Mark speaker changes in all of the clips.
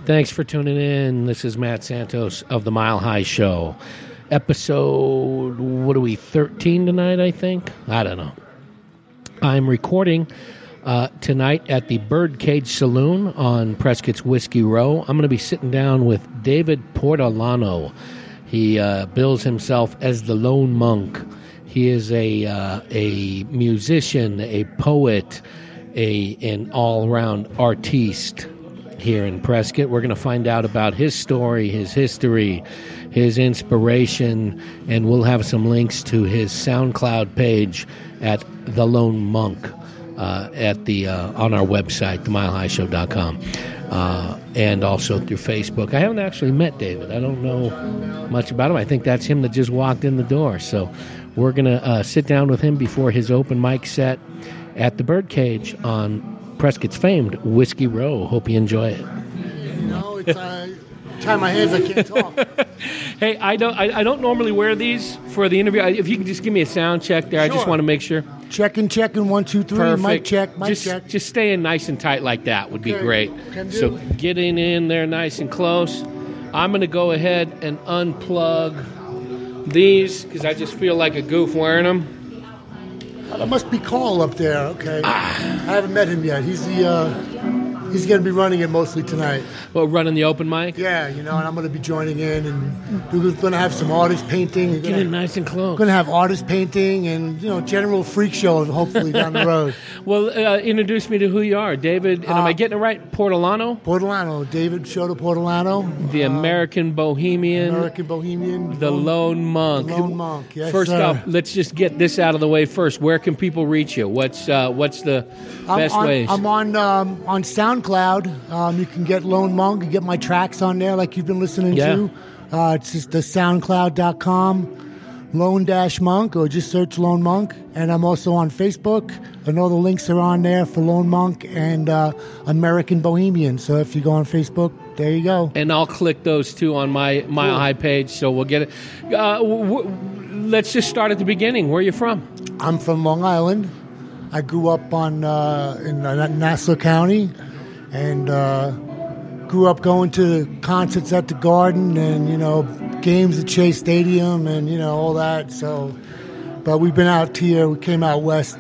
Speaker 1: Thanks for tuning in. This is Matt Santos of The Mile High Show. Episode, 13 tonight, I think? I don't know. I'm recording tonight at the Birdcage Saloon on Prescott's Whiskey Row. I'm going to be sitting down with David Portolano. He bills himself as the Lone Monk. He is a musician, a poet, an all-around artiste here in Prescott. We're going to find out about his story, his history, his inspiration, and we'll have some links to his SoundCloud page at The Lone Monk on our website, themilehighshow.com, and also through Facebook. I haven't actually met David. I don't know much about him. I think that's him that just walked in the door. So we're going to sit down with him before his open mic set at the Birdcage on Prescott's famed Whiskey Row. Hope you enjoy it.
Speaker 2: You know, it's tie my hands, I can't talk.
Speaker 1: Hey, I don't normally wear these for the interview. If you can just give me a sound check there, sure. I just want to make sure.
Speaker 2: Checking, 1, 2, 3.
Speaker 1: Perfect.
Speaker 2: Mic check, mic check.
Speaker 1: Just staying nice and tight like that would be great. So getting in there nice and close. I'm going to go ahead and unplug these because I just feel like a goof wearing them.
Speaker 2: That must be Carl up there. Okay. I haven't met him yet. He's going to be running it mostly tonight.
Speaker 1: Well, running the open mic?
Speaker 2: Yeah, and I'm going to be joining in, and we're going to have some artist painting.
Speaker 1: Get in nice and close.
Speaker 2: We're going to have artist painting and, general freak show hopefully down the road.
Speaker 1: Well, introduce me to who you are. David, and am I getting it right? Portolano?
Speaker 2: Portolano. David Shota Portolano.
Speaker 1: The American Bohemian. The Lone Monk.
Speaker 2: The Lone Monk, yes,
Speaker 1: First
Speaker 2: sir.
Speaker 1: off, let's just get this out of the way first. Where can people reach you? What's the best ways?
Speaker 2: I'm on SoundCloud. You can get Lone Monk. You get my tracks on there like you've been listening to. It's just the SoundCloud.com. Lone-Monk, or just search Lone Monk. And I'm also on Facebook. And all the links are on there for Lone Monk and American Bohemian. So if you go on Facebook, there you go.
Speaker 1: And I'll click those two on my Mile High page, so we'll get it. Let's just start at the beginning. Where are you from?
Speaker 2: I'm from Long Island. I grew up in Nassau County, and grew up going to concerts at the Garden and, games at Chase Stadium and, all that. So, but we've been out here. We came out west,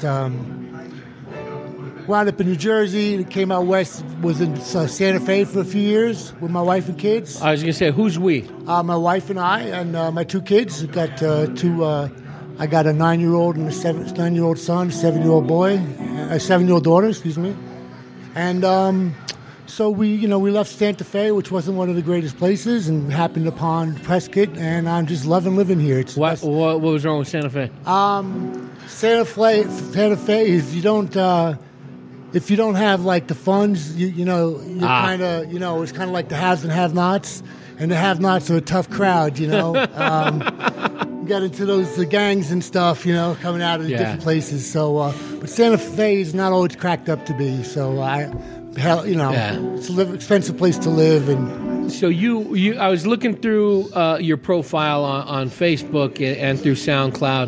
Speaker 2: wound up in New Jersey, came out west, was in Santa Fe for a few years with my wife and kids.
Speaker 1: I was going to say, who's we?
Speaker 2: My wife and I and my two kids. I got I got a 9-year-old and a 9-year-old son, 7-year-old boy, a 7-year-old daughter, excuse me. And so we left Santa Fe, which wasn't one of the greatest places, and happened upon Prescott, and I'm just loving living here.
Speaker 1: What was wrong with Santa Fe?
Speaker 2: Santa Fe, if you don't have like the funds, you're kind of it's kind of like the haves and have-nots, and the have-nots are a tough crowd, Got into the gangs and stuff, coming out of the different places. So, but Santa Fe is not always cracked up to be. So it's an expensive place to live. And
Speaker 1: so I was looking through your profile on Facebook and through SoundCloud.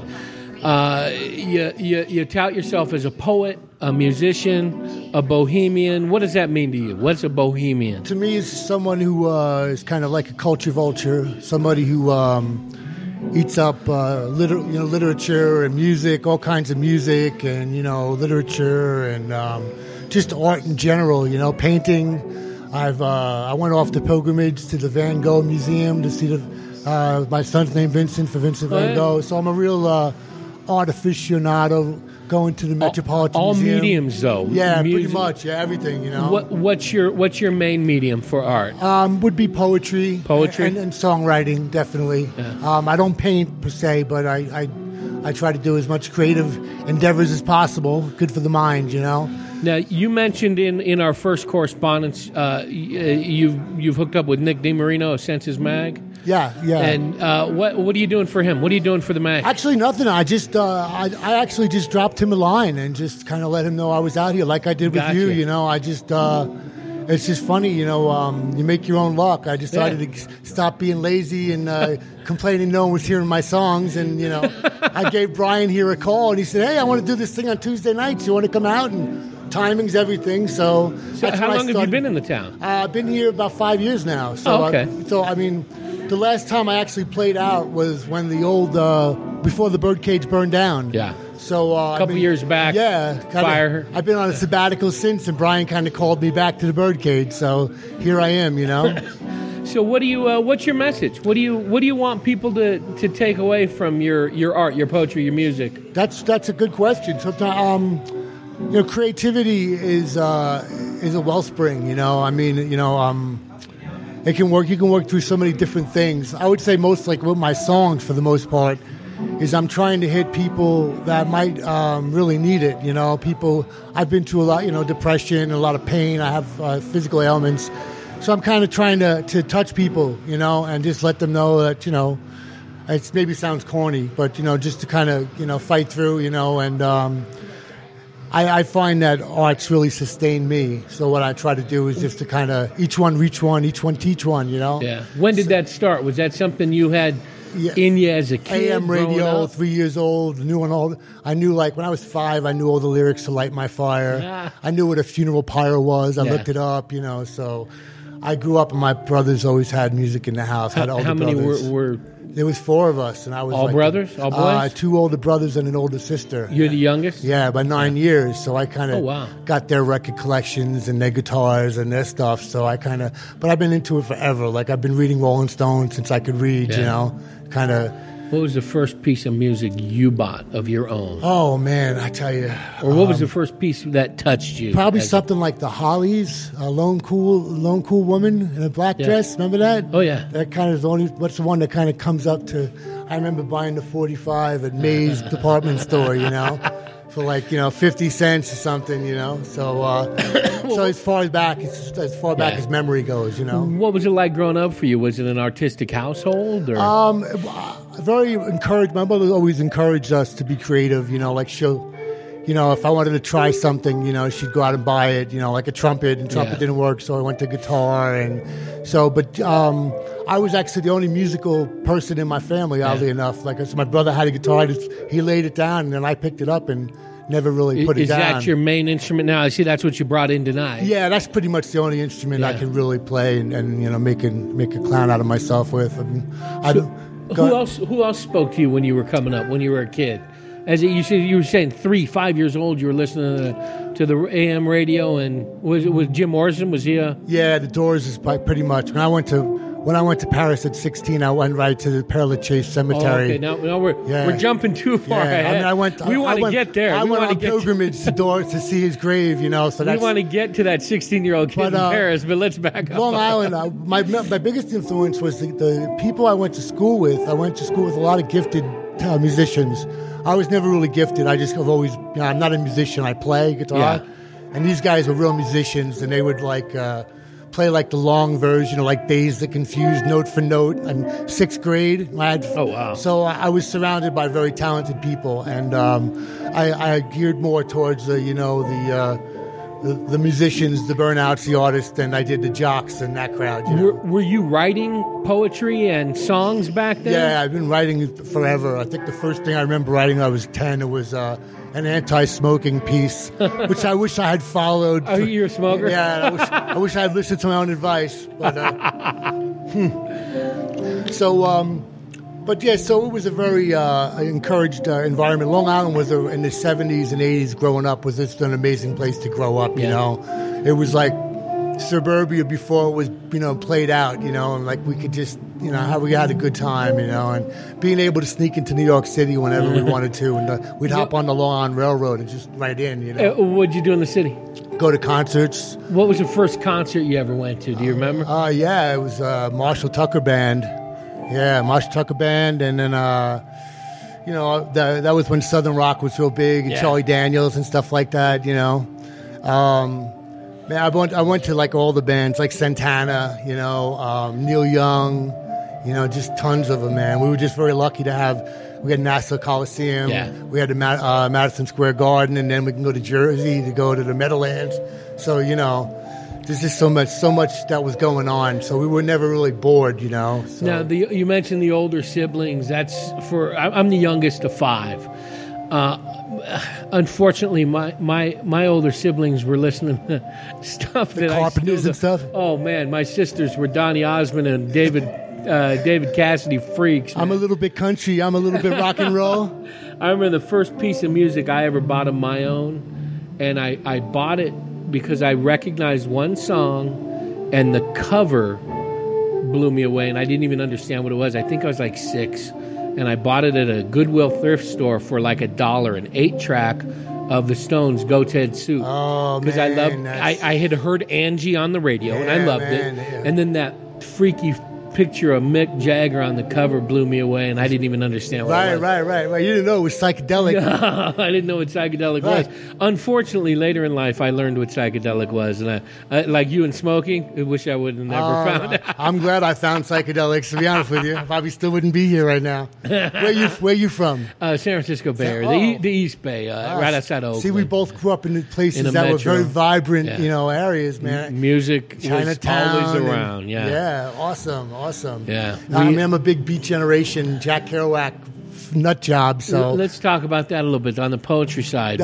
Speaker 1: You tout yourself as a poet, a musician, a bohemian. What does that mean to you? What's a bohemian?
Speaker 2: To me, it's someone who is kind of like a culture vulture, somebody who eats up literature and music, all kinds of music and, literature and just art in general, painting. I went off the pilgrimage to the Van Gogh Museum to see my son's name Vincent for Vincent Van Gogh. So I'm a real art aficionado, going to the Metropolitan Museum.
Speaker 1: All mediums, though.
Speaker 2: Yeah, pretty much. Yeah, everything,
Speaker 1: What's your main medium for art?
Speaker 2: Would be poetry.
Speaker 1: Poetry?
Speaker 2: And songwriting, definitely.
Speaker 1: Yeah.
Speaker 2: I don't paint, per se, but I try to do as much creative endeavors as possible. Good for the mind,
Speaker 1: Now, you mentioned in our first correspondence, you've hooked up with Nick DiMarino of Senses Mag.
Speaker 2: Yeah.
Speaker 1: And what are you doing for him? What are you doing for the mag?
Speaker 2: Actually, nothing. I actually just dropped him a line and just kind of let him know I was out here, like I did with you. I just it's just funny. You make your own luck. I decided to stop being lazy and complaining no one was hearing my songs, and I gave Brian here a call, and he said, "Hey, I want to do this thing on Tuesday nights. You want to come out?" And timing's everything. So that's
Speaker 1: how
Speaker 2: when I
Speaker 1: long have you
Speaker 2: started-
Speaker 1: been in the town?
Speaker 2: I've been here about 5 years now. So
Speaker 1: Oh, okay.
Speaker 2: I mean, the last time I actually played out was when the old before the Birdcage burned down.
Speaker 1: Yeah.
Speaker 2: So
Speaker 1: A couple years back.
Speaker 2: Yeah,
Speaker 1: Fire.
Speaker 2: I've been on a sabbatical since, and Brian kind of called me back to the Birdcage. So here I am.
Speaker 1: So what do you? What's your message? What do you want people to take away from your art, your poetry, your music?
Speaker 2: That's a good question. Sometimes, creativity is a wellspring. I mean, it can work. You can work through so many different things. I would say most like with my songs, for the most part, is I'm trying to hit people that might really need it. People. I've been through a lot. Depression, a lot of pain. I have physical ailments, so I'm kind of trying to touch people. And just let them know that it maybe sounds corny, but just to kind of fight through. And I find that art's really sustained me. So what I try to do is just to kind of each one reach one, each one teach one.
Speaker 1: Yeah. When did that start? Was that something you had in you as a kid?
Speaker 2: AM radio, 3 years old, I knew like when I was 5, I knew all the lyrics to Light My Fire.
Speaker 1: Ah.
Speaker 2: I knew what a funeral pyre was. I
Speaker 1: Yeah.
Speaker 2: looked it up, so I grew up and my brothers always had music in the house. Had older
Speaker 1: How many
Speaker 2: brothers.
Speaker 1: were
Speaker 2: There was 4 of us, and I was
Speaker 1: all
Speaker 2: like,
Speaker 1: brothers? All boys?
Speaker 2: 2 older brothers and an older sister.
Speaker 1: You're the youngest?
Speaker 2: Yeah, by 9 years. So I kind of
Speaker 1: Oh, wow.
Speaker 2: got their record collections and their guitars and their stuff. So but I've been into it forever. Like I've been reading Rolling Stone since I could read.
Speaker 1: Yeah.
Speaker 2: Kind of.
Speaker 1: What was the first piece of music you bought of your own?
Speaker 2: Oh man, I tell you.
Speaker 1: Or what was the first piece that touched you?
Speaker 2: Probably
Speaker 1: as-
Speaker 2: something like the Hollies, Lone Cool Woman in a black
Speaker 1: Yeah.
Speaker 2: dress. Remember that?
Speaker 1: Oh, yeah.
Speaker 2: That kind of is the only. What's the one that kind of comes up to? I remember buying the 45 at May's department store. For like 50 cents or something. So so as far back
Speaker 1: Yeah.
Speaker 2: as memory goes.
Speaker 1: What was it like growing up for you? Was it an artistic household? Or?
Speaker 2: Very encouraged. My mother always encouraged us to be creative. Like she'll. If I wanted to try something, she'd go out and buy it, like a trumpet, and trumpet
Speaker 1: Yeah.
Speaker 2: didn't work, so I went to guitar, and so. But I was actually the only musical person in my family, oddly enough. Like, so my brother had a guitar, he laid it down, and then I picked it up and never really put it
Speaker 1: Is
Speaker 2: down.
Speaker 1: that your main instrument now? I see that's what you brought in tonight.
Speaker 2: Yeah, that's pretty much the only instrument I
Speaker 1: Yeah.
Speaker 2: can really play and make a clown out of myself with.
Speaker 1: Who else spoke to you when you were coming up, when you were a kid? As you were saying 3, 5 years old, you were listening to the AM radio, and was Jim Morrison? Was he a?
Speaker 2: Yeah, the Doors is pretty much. When I went to Paris at 16, I went right to the Père Lachaise Cemetery.
Speaker 1: Oh, okay, now we're jumping too far
Speaker 2: Yeah,
Speaker 1: ahead.
Speaker 2: I went.
Speaker 1: We want to get there.
Speaker 2: I
Speaker 1: We
Speaker 2: went
Speaker 1: wanna
Speaker 2: on
Speaker 1: get
Speaker 2: pilgrimage to Doors to see his grave. So
Speaker 1: We
Speaker 2: that's
Speaker 1: want to get to that 16-year-old kid
Speaker 2: But,
Speaker 1: in Paris, but let's back up.
Speaker 2: Long Island. My biggest influence was the people I went to school with. I went to school with a lot of gifted musicians. I was never really gifted. I've always, I'm not a musician. I play guitar,
Speaker 1: Yeah.
Speaker 2: and these guys were real musicians, and they would play like the long version, or like Dazed and Confused, note for note. In 6th grade,
Speaker 1: Oh, wow.
Speaker 2: So I was surrounded by very talented people, and I geared more towards the musicians, the burnouts, the artists, than I did the jocks and that crowd.
Speaker 1: Were you writing poetry and songs back then?
Speaker 2: Yeah, I've been writing forever. I think the first thing I remember writing when I was 10, it was an anti-smoking piece, which I wish I had followed.
Speaker 1: Are you a smoker?
Speaker 2: Yeah, I wish I had listened to my own advice. But but yeah, so it was a very encouraged environment. Long Island was in the 70s and 80s. Growing up was just an amazing place to grow up. It was like suburbia before it was played out. And like we could just how we had a good time. And being able to sneak into New York City whenever we wanted to, and we'd hop on the Long Island Railroad and just right in.
Speaker 1: What'd you do in the city?
Speaker 2: Go to concerts.
Speaker 1: What was the first concert you ever went to? Do you remember?
Speaker 2: Yeah, it was Marshall Tucker Band. Yeah, Marshall Tucker Band, and then that was when Southern Rock was real big, and
Speaker 1: Yeah.
Speaker 2: Charlie Daniels and stuff like that. Man, I went to like all the bands, like Santana, Neil Young, just tons of them. Man, we were just very lucky to have. We had Nassau Coliseum.
Speaker 1: Yeah.
Speaker 2: We had the Madison Square Garden, and then we can go to Jersey to go to the Meadowlands. So there's just so much that was going on. So we were never really bored, So.
Speaker 1: Now, you mentioned the older siblings. I'm the youngest of 5. Unfortunately, my older siblings were listening to stuff that
Speaker 2: Carpenters and stuff.
Speaker 1: Oh man, my sisters were Donny Osmond and David Cassidy freaks.
Speaker 2: I'm a little bit country. I'm a little bit rock and roll.
Speaker 1: I remember the first piece of music I ever bought of my own, and I bought it because I recognized one song, and the cover blew me away, and I didn't even understand what it was. I think I was like 6, and I bought it at a Goodwill thrift store for like $1, an 8-track of the Stones' "Goat's Head Soup."
Speaker 2: Oh,
Speaker 1: because I loved. I had heard Angie on the radio, and I loved it.
Speaker 2: Yeah.
Speaker 1: And then that freaky picture of Mick Jagger on the cover blew me away, and I didn't even understand what it was.
Speaker 2: Right. You didn't know it was psychedelic.
Speaker 1: I didn't know what psychedelic was. Unfortunately, later in life, I learned what psychedelic was, and I like you and smoking, I wish I would have never found out.
Speaker 2: I'm glad I found psychedelics, to be honest with you. I probably still wouldn't be here right now. Where you from?
Speaker 1: San Francisco Bay Area, the East Bay, right outside of Oakland.
Speaker 2: See, we both grew up in places
Speaker 1: in
Speaker 2: that
Speaker 1: metro.
Speaker 2: were very vibrant, areas, man.
Speaker 1: Music
Speaker 2: Chinatown,
Speaker 1: was always around,
Speaker 2: Yeah, awesome.
Speaker 1: Yeah.
Speaker 2: I'm a big Beat Generation, Jack Kerouac nut job. So
Speaker 1: let's talk about that a little bit on the poetry side.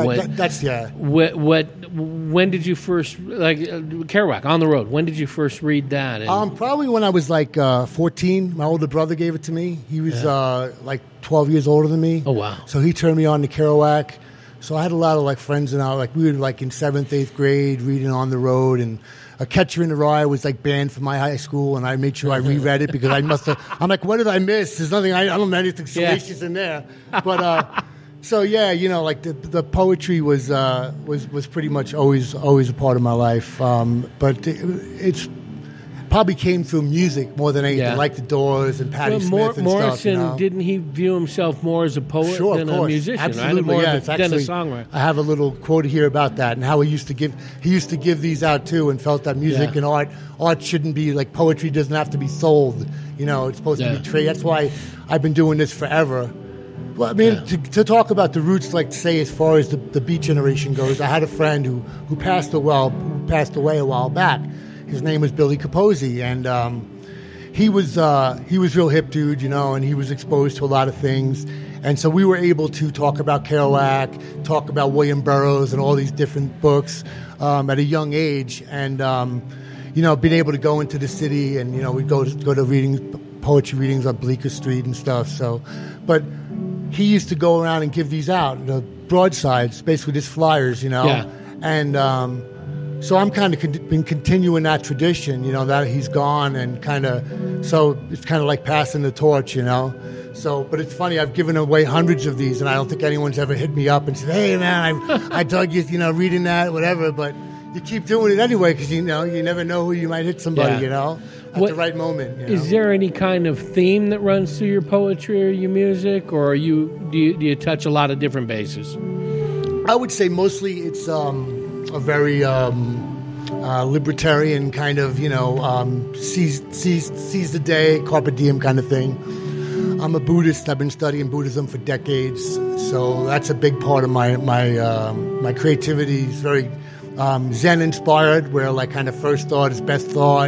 Speaker 1: When did you first Kerouac on the road? When did you first read that?
Speaker 2: Probably when I was like 14. My older brother gave it to me. He was like 12 years older than me.
Speaker 1: Oh wow!
Speaker 2: So he turned me on to Kerouac. So I had a lot of friends, and we were in 7th, 8th grade reading On the Road, and A Catcher in the Rye was banned from my high school, and I made sure I reread it because I must have. I'm like, what did I miss? There's nothing. I don't know anything salacious in there. But so yeah, the poetry was pretty much always a part of my life. But it's probably came through music more than anything, like the Doors and Patti Smith and
Speaker 1: Morrison,
Speaker 2: stuff.
Speaker 1: didn't he view himself more as a poet than a musician?
Speaker 2: Absolutely,
Speaker 1: right? Than a songwriter.
Speaker 2: I have a little quote here about that and how he used to give these out too, and felt that music and art shouldn't be poetry doesn't have to be sold. It's supposed to be traded. That's why I've been doing this forever. Well, I mean, to talk about the roots, say as far as the Beat Generation goes, I had a friend who passed away a while back. His name was Billy Capozzi, and he was real hip dude, and he was exposed to a lot of things. And so we were able to talk about Kerouac, talk about William Burroughs and all these different books at a young age. And, being able to go into the city and, we'd go to poetry readings on Bleecker Street and stuff. So, but he used to go around and give these out, the broadsides, basically just flyers, and so I'm kind of been continuing that tradition, that he's gone, and so it's kind of like passing the torch, So, but it's funny, I've given away hundreds of these, and I don't think anyone's ever hit me up and said, "Hey, man, I dug you, reading that, whatever." But you keep doing it anyway because you never know who you might hit somebody, at the right moment.
Speaker 1: Is there any kind of theme that runs through your poetry or your music, or do you touch a lot of different bases?
Speaker 2: I would say mostly it's a very libertarian kind of, seize the day, carpe diem kind of thing. I'm a Buddhist. I've been studying Buddhism for decades, so that's a big part of my creativity. It's very Zen inspired, where kind of first thought is best thought,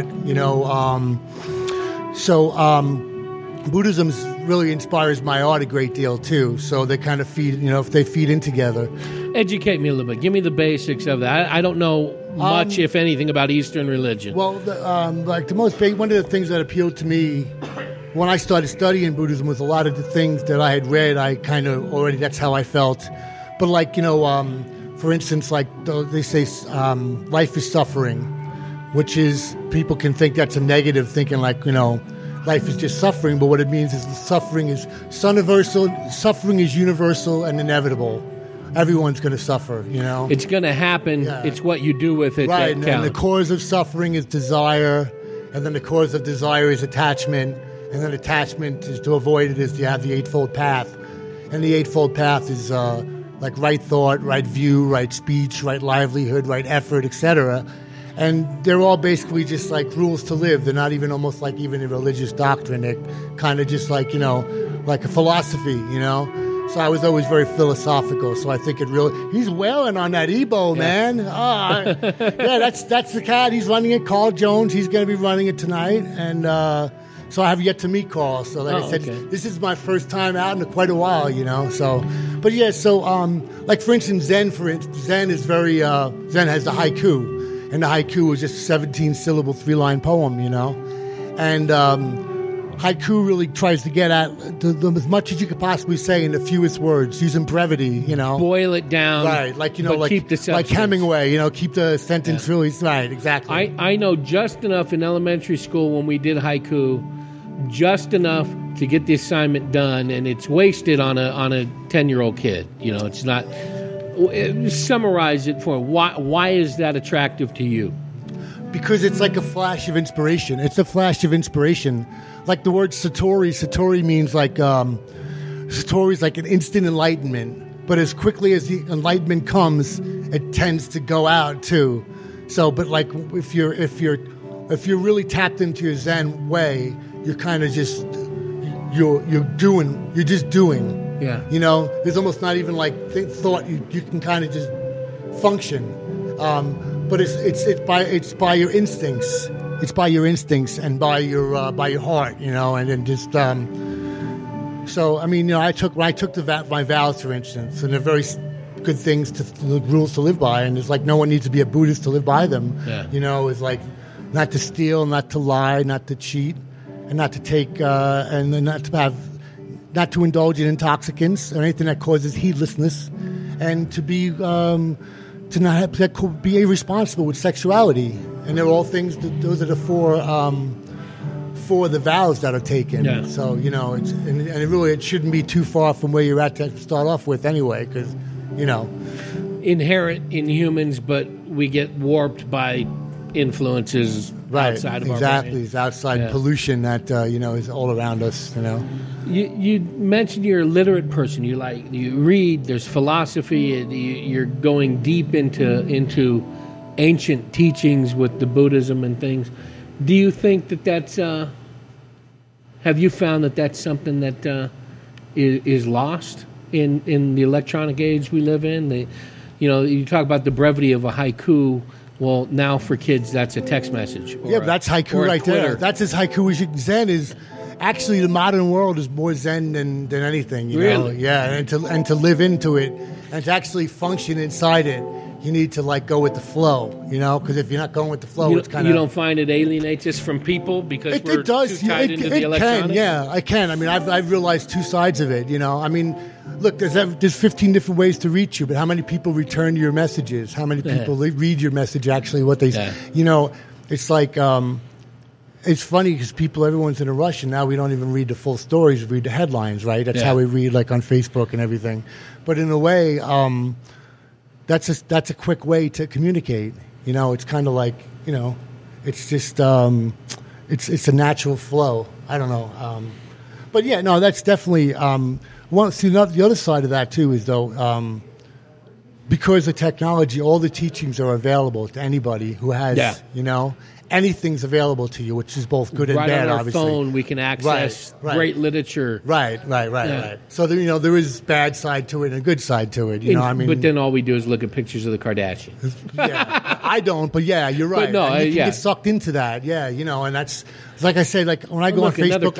Speaker 2: Buddhism really inspires my art a great deal too. So they kind of feed, if they feed in together.
Speaker 1: Educate me a little bit. Give me the basics of that. I don't know much, if anything, about Eastern religion.
Speaker 2: Well, the most big one of the things that appealed to me when I started studying Buddhism was a lot of the things that I had read. I kind of already that's how I felt. But for instance, they say life is suffering, which is people can think that's a negative, thinking life is just suffering. But what it means is suffering is universal and inevitable. Everyone's going to suffer,
Speaker 1: It's going to happen. Yeah. It's what you do with it that counts.
Speaker 2: And the cause of suffering is desire, and then the cause of desire is attachment, and then attachment is to avoid it is you have the Eightfold Path. And the Eightfold Path is right thought, right view, right speech, right livelihood, right effort, etc. And they're all basically just rules to live. They're not even almost even a religious doctrine. They're kind of just like a philosophy, So I was always very philosophical. So I think he's wailing on that Ebo, man. That's the cat. He's running it. Carl Jones. He's going to be running it tonight. And So I have yet to meet Carl. So like I said, this is my first time out in quite a while, you know. So, but yeah, so like for instance, Zen is very Zen has the haiku, and the haiku is just a 17-syllable 3-line poem, you know, and haiku really tries to get at as much as you could possibly say in the fewest words, using brevity, you know.
Speaker 1: Boil it down.
Speaker 2: Right, like, you know, like,
Speaker 1: keep the substance.
Speaker 2: Like Hemingway, you know, keep the sentence really, right, exactly.
Speaker 1: I know just enough in elementary school when we did haiku, just enough to get the assignment done, and it's wasted on a 10-year-old kid. You know, it's not. Summarize it for me. Why is that attractive to you?
Speaker 2: Because it's like a flash of inspiration. It's a flash of inspiration. Like the word satori. Satori means like satori is like an instant enlightenment. But as quickly as the enlightenment comes, it tends to go out too. So, but like if you're really tapped into your Zen way, you're kind of just you're just doing.
Speaker 1: Yeah.
Speaker 2: You know, there's almost not even like thought. You can kind of just function. But it's by your instincts. It's by your instincts and by your heart, you know, and then just. So I mean, you know, when I took my vows, for instance, and they're very good things the rules to live by, and it's like no one needs to be a Buddhist to live by them.
Speaker 1: Yeah.
Speaker 2: You know, it's like not to steal, not to lie, not to cheat, and not to take and not to indulge in intoxicants or anything that causes heedlessness, and to be. To not have, that could be irresponsible with sexuality, and they're all things. Those are the four the vows that are taken.
Speaker 1: Yeah.
Speaker 2: So you know, it shouldn't be too far from where you're at to start off with anyway, because you know,
Speaker 1: inherent in humans, but we get warped by influences outside of our brain.
Speaker 2: Exactly, it's outside pollution that you know is all around us. You know.
Speaker 1: You mentioned you're a literate person. You read. There's philosophy. You're going deep into ancient teachings with the Buddhism and things. Do you think that's? Have you found that that's something that is lost in the electronic age we live in? You talk about the brevity of a haiku. Well, now for kids, that's a text message.
Speaker 2: But that's haiku right there. That's as haiku as you can. Zen is. Actually, the modern world is more Zen than anything, you know. Yeah, and to live into it and to actually function inside it, you need to like go with the flow, you know. Because if you're not going with the flow, it's kind of.
Speaker 1: You don't find it alienates us from people because we're too tied into the electronics?
Speaker 2: Yeah, I can. I mean, I've realized two sides of it, you know. I mean, look, there's 15 different ways to reach you, but how many people return your messages? How many people read your message? Actually, what they, you know, it's like. It's funny because everyone's in a rush, and now we don't even read the full stories. We read the headlines, right? That's how we read, like on Facebook and everything. But in a way, that's a quick way to communicate. You know, it's kind of like, you know, it's just it's a natural flow. I don't know, but yeah, no, that's definitely. The other side of that too is though. Because of technology, all the teachings are available to anybody who has, you know, anything's available to you, which is both good and bad,
Speaker 1: on our
Speaker 2: obviously.
Speaker 1: Phone, we can access great literature.
Speaker 2: Right. So, you know, there is a bad side to it and a good side to it, you know, I mean.
Speaker 1: But then all we do is look at pictures of the Kardashians.
Speaker 2: Yeah, I don't, but yeah, you're right.
Speaker 1: But no,
Speaker 2: and you can get sucked into that, yeah, you know, and that's, like I said, like when I go on Facebook,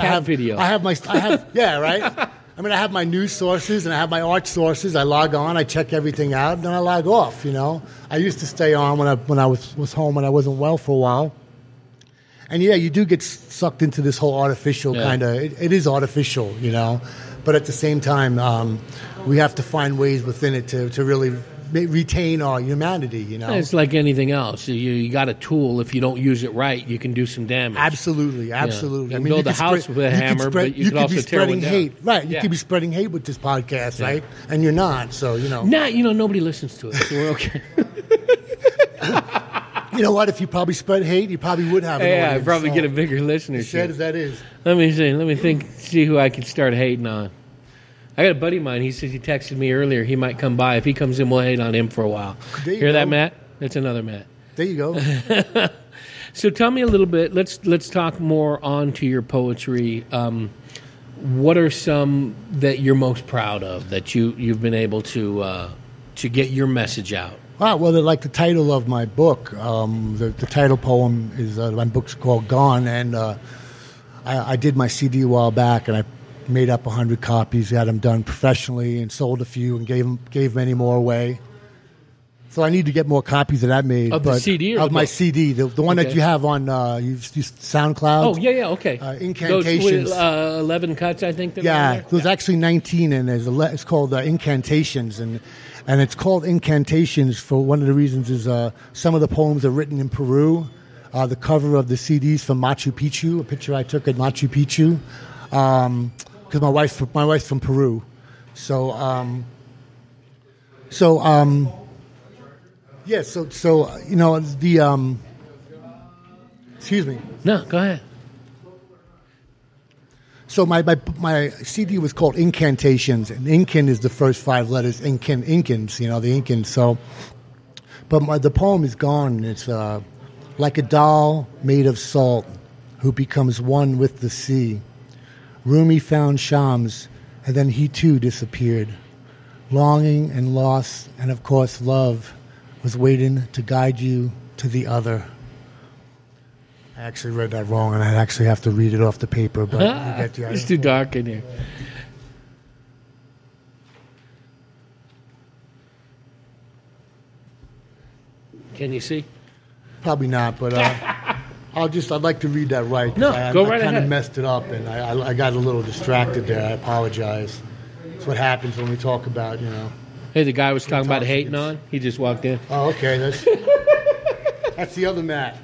Speaker 2: I have, yeah, right? I mean, I have my news sources and I have my art sources. I log on, I check everything out, and then I log off, you know. I used to stay on when I was home when I wasn't well for a while. And, yeah, you do get sucked into this whole artificial kind of – it is artificial, you know. But at the same time, we have to find ways within it to really retain our humanity, you know.
Speaker 1: It's like anything else. You got a tool. If you don't use it right, you can do some damage.
Speaker 2: Absolutely.
Speaker 1: Yeah. You can
Speaker 2: I mean,
Speaker 1: build a house with a hammer, but you can also tear one down.
Speaker 2: Hate. Right. You could be spreading hate with this podcast, right? And you're not, so, you know.
Speaker 1: Nobody listens to it, so we're okay.
Speaker 2: You know what? If you probably spread hate, you probably would have an audience.
Speaker 1: I'd probably get a bigger listenership.
Speaker 2: As sad as that is.
Speaker 1: Let me see. Let me see who I can start hating on. I got a buddy of mine. He says he texted me earlier. He might come by. If he comes in, we'll hate on him for a while. Hear that, Matt? That's another Matt.
Speaker 2: There you go.
Speaker 1: So tell me a little bit. Let's talk more on to your poetry. What are some that you're most proud of that you've been able to get your message out?
Speaker 2: Well, like the title of my book, the title poem is my book's called Gone, and I did my CD a while back, and I made up 100 copies, got them done professionally, and sold a few, and gave many more away. So I need to get more copies of that made.
Speaker 1: Of the CD? Or
Speaker 2: of my CD, the one that you have on you SoundCloud.
Speaker 1: Oh, yeah, okay.
Speaker 2: Incantations.
Speaker 1: Those 11 cuts, I think.
Speaker 2: There's actually 19, and it's called Incantations, and it's called Incantations for one of the reasons is some of the poems are written in Peru. The cover of the CDs from Machu Picchu, a picture I took at Machu Picchu, because my wife's from Peru, so you know the excuse me.
Speaker 1: No, go ahead.
Speaker 2: So my CD was called Incantations, and Incan is the first 5 letters. Incans, you know, the Incans. So, but the poem is gone. It's like a doll made of salt, who becomes one with the sea. Rumi found Shams, and then he too disappeared. Longing and loss, and of course love, was waiting to guide you to the other. I actually read that wrong, and I actually have to read it off the paper, but you get the idea.
Speaker 1: It's too dark in here. Can you see?
Speaker 2: Probably not, but I'd like to read that right.
Speaker 1: No, go right
Speaker 2: I kind of
Speaker 1: ahead.
Speaker 2: messed it up, and I got a little distracted there. I apologize. It's what happens when we talk about, you know.
Speaker 1: Hey, the guy was talking about hating on. He just walked in.
Speaker 2: Oh, okay. That's the other Matt.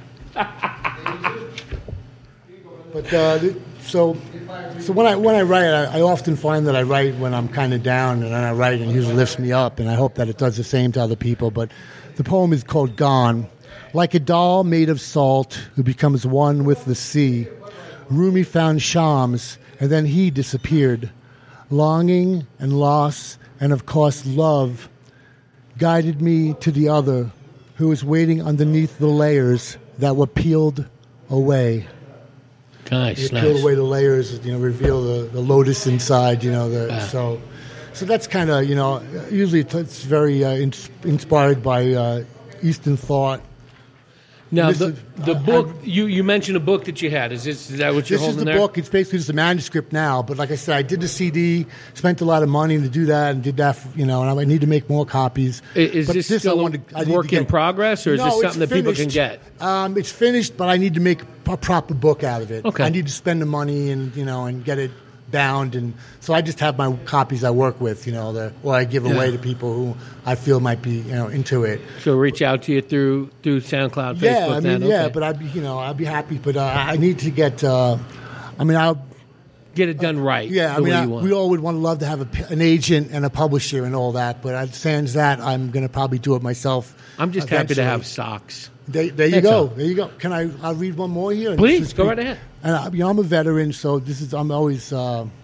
Speaker 2: But so when I write, I often find that I write when I'm kind of down, and then I write and it usually lifts me up, and I hope that it does the same to other people. But the poem is called Gone. Like a doll made of salt who becomes one with the sea, Rumi found Shams, and then he disappeared. Longing and loss, and of course love, guided me to the other, who was waiting underneath the layers that were peeled away.
Speaker 1: Nice,
Speaker 2: Peel away the layers, you know, reveal the lotus inside, you know. So that's kind of, you know, usually it's very inspired by Eastern thought.
Speaker 1: Now, the book, you mentioned a book that you had. Is that what you're holding there?
Speaker 2: This is the book. It's basically just a manuscript now. But like I said, I did the CD, spent a lot of money to do that, and did that, you know, and I need to make more copies.
Speaker 1: Is this still a work in progress, or is this something that people can get?
Speaker 2: It's finished, but I need to make a proper book out of it.
Speaker 1: Okay.
Speaker 2: I need to spend the money and, you know, and get it bound, and so I just have my copies I work with, you know, or I give away to people who I feel might be, you know, into it.
Speaker 1: So reach out to you through SoundCloud, Facebook.
Speaker 2: Yeah, I mean,
Speaker 1: then? Okay.
Speaker 2: but I'd be happy, but I need to get. I'll
Speaker 1: get it done right.
Speaker 2: Yeah, we all would love to have an agent and a publisher and all that, but sans that, I'm going to probably do it myself.
Speaker 1: I'm just happy to have socks.
Speaker 2: There you go. There you go. Can I'll read one more here?
Speaker 1: Please, go right ahead.
Speaker 2: And I'm a veteran, so I'm always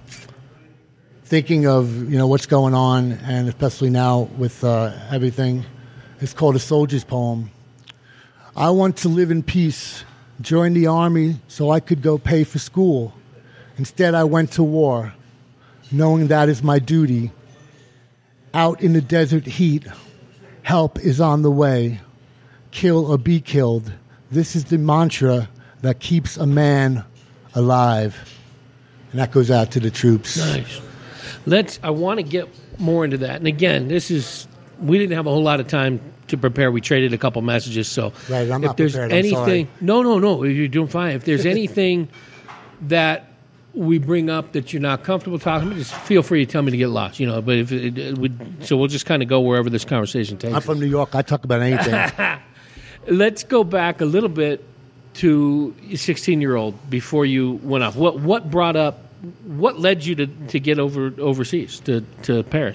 Speaker 2: thinking of, you know, what's going on, and especially now with everything. It's called A Soldier's Poem. I want to live in peace, join the army so I could go pay for school. Instead, I went to war, knowing that is my duty. Out in the desert heat, help is on the way. Kill or be killed. This is the mantra that keeps a man alive. And that goes out to the troops.
Speaker 1: Nice. I want to get more into that. And again, we didn't have a whole lot of time to prepare. We traded a couple messages. So
Speaker 2: right, I'm
Speaker 1: if
Speaker 2: not
Speaker 1: there's
Speaker 2: prepared.
Speaker 1: anything, no, you're doing fine. If there's anything that we bring up that you're not comfortable talking about, just feel free to tell me to get lost. You know, but so we'll just kind of go wherever this conversation takes us.
Speaker 2: I'm from New York. I talk about anything.
Speaker 1: Let's go back a little bit to 16-year-old before you went off. What brought up? What led you to get overseas to Paris?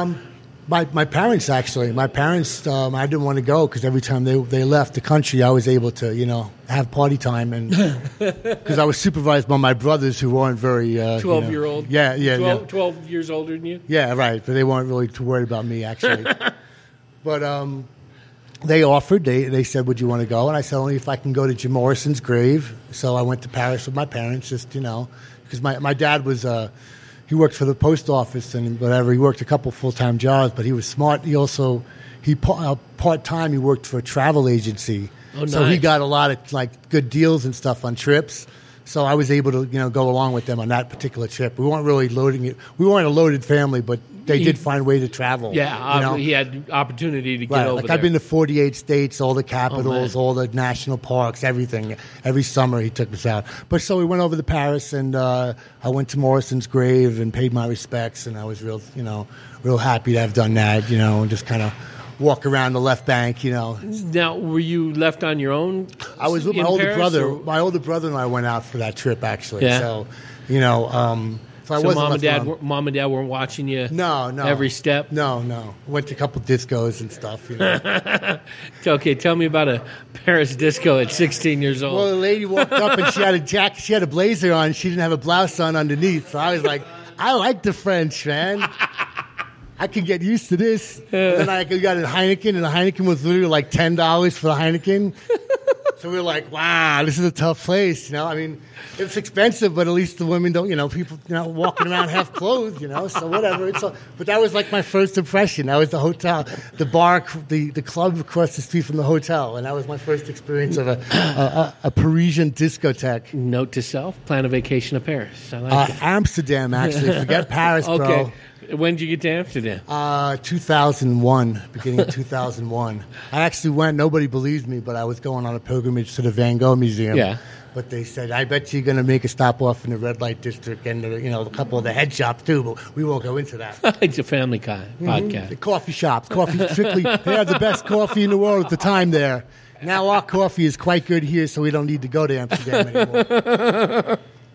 Speaker 2: My parents, actually. My parents, I didn't want to go because every time they left the country, I was able to, you know, have party time, and because I was supervised by my brothers who weren't very
Speaker 1: 12-year-old.
Speaker 2: Yeah.
Speaker 1: 12 years older than you.
Speaker 2: Yeah, right. But they weren't really too worried about me, actually. But they offered. They said, "Would you want to go?" And I said, "Only if I can go to Jim Morrison's grave." So I went to Paris with my parents, just, you know, because my dad was. He worked for the post office and whatever. He worked a couple full-time jobs, but he was smart. He part-time, he worked for a travel agency.
Speaker 1: Oh, nice.
Speaker 2: So he got a lot of, like, good deals and stuff on trips. So I was able to, go along with them on that particular trip. We weren't really loading it. We weren't a loaded family, but they did find a way to travel.
Speaker 1: Yeah, he had opportunity to get
Speaker 2: right.
Speaker 1: over
Speaker 2: Like
Speaker 1: there.
Speaker 2: I've been to 48 states, all the capitals, all the national parks, everything. Every summer he took us out. But so we went over to Paris, and I went to Morrison's grave and paid my respects, and I was real happy to have done that, and just kind of walk around the left bank,
Speaker 1: Now, were you left on your own?
Speaker 2: I was with my
Speaker 1: in
Speaker 2: older
Speaker 1: Paris,
Speaker 2: brother.
Speaker 1: or-
Speaker 2: My older brother and I went out for that trip, actually.
Speaker 1: Yeah.
Speaker 2: So, so I
Speaker 1: So
Speaker 2: wasn't
Speaker 1: mom and
Speaker 2: left
Speaker 1: dad,
Speaker 2: alone.
Speaker 1: mom and dad weren't watching you.
Speaker 2: No.
Speaker 1: Every step.
Speaker 2: No. Went to a couple discos and stuff.
Speaker 1: Okay, tell me about a Paris disco at 16 years old.
Speaker 2: Well, the lady walked up and she had a jacket. She had a blazer on. She didn't have a blouse on underneath. So I was like, I like the French, man. I can get used to this. And then I got a Heineken, and the Heineken was literally like $10 for the Heineken. So we were like, wow, this is a tough place. I mean, it's expensive, but at least the women don't, people, walking around half clothed, so whatever. But that was like my first impression. That was the hotel, the bar, the club across the street from the hotel. And that was my first experience of a Parisian discotheque.
Speaker 1: Note to self, plan a vacation to Paris. I like it.
Speaker 2: Amsterdam, actually. Forget Paris, bro.
Speaker 1: Okay. When did you get to Amsterdam?
Speaker 2: 2001, beginning of 2001. I actually went. Nobody believed me, but I was going on a pilgrimage to the Van Gogh Museum.
Speaker 1: Yeah.
Speaker 2: But they said, I bet you're going to make a stop off in the red light district and a couple of the head shops too. But we won't go into that.
Speaker 1: It's a family podcast.
Speaker 2: The coffee shops, strictly. They had the best coffee in the world at the time there. Now our coffee is quite good here, so we don't need to go to Amsterdam anymore.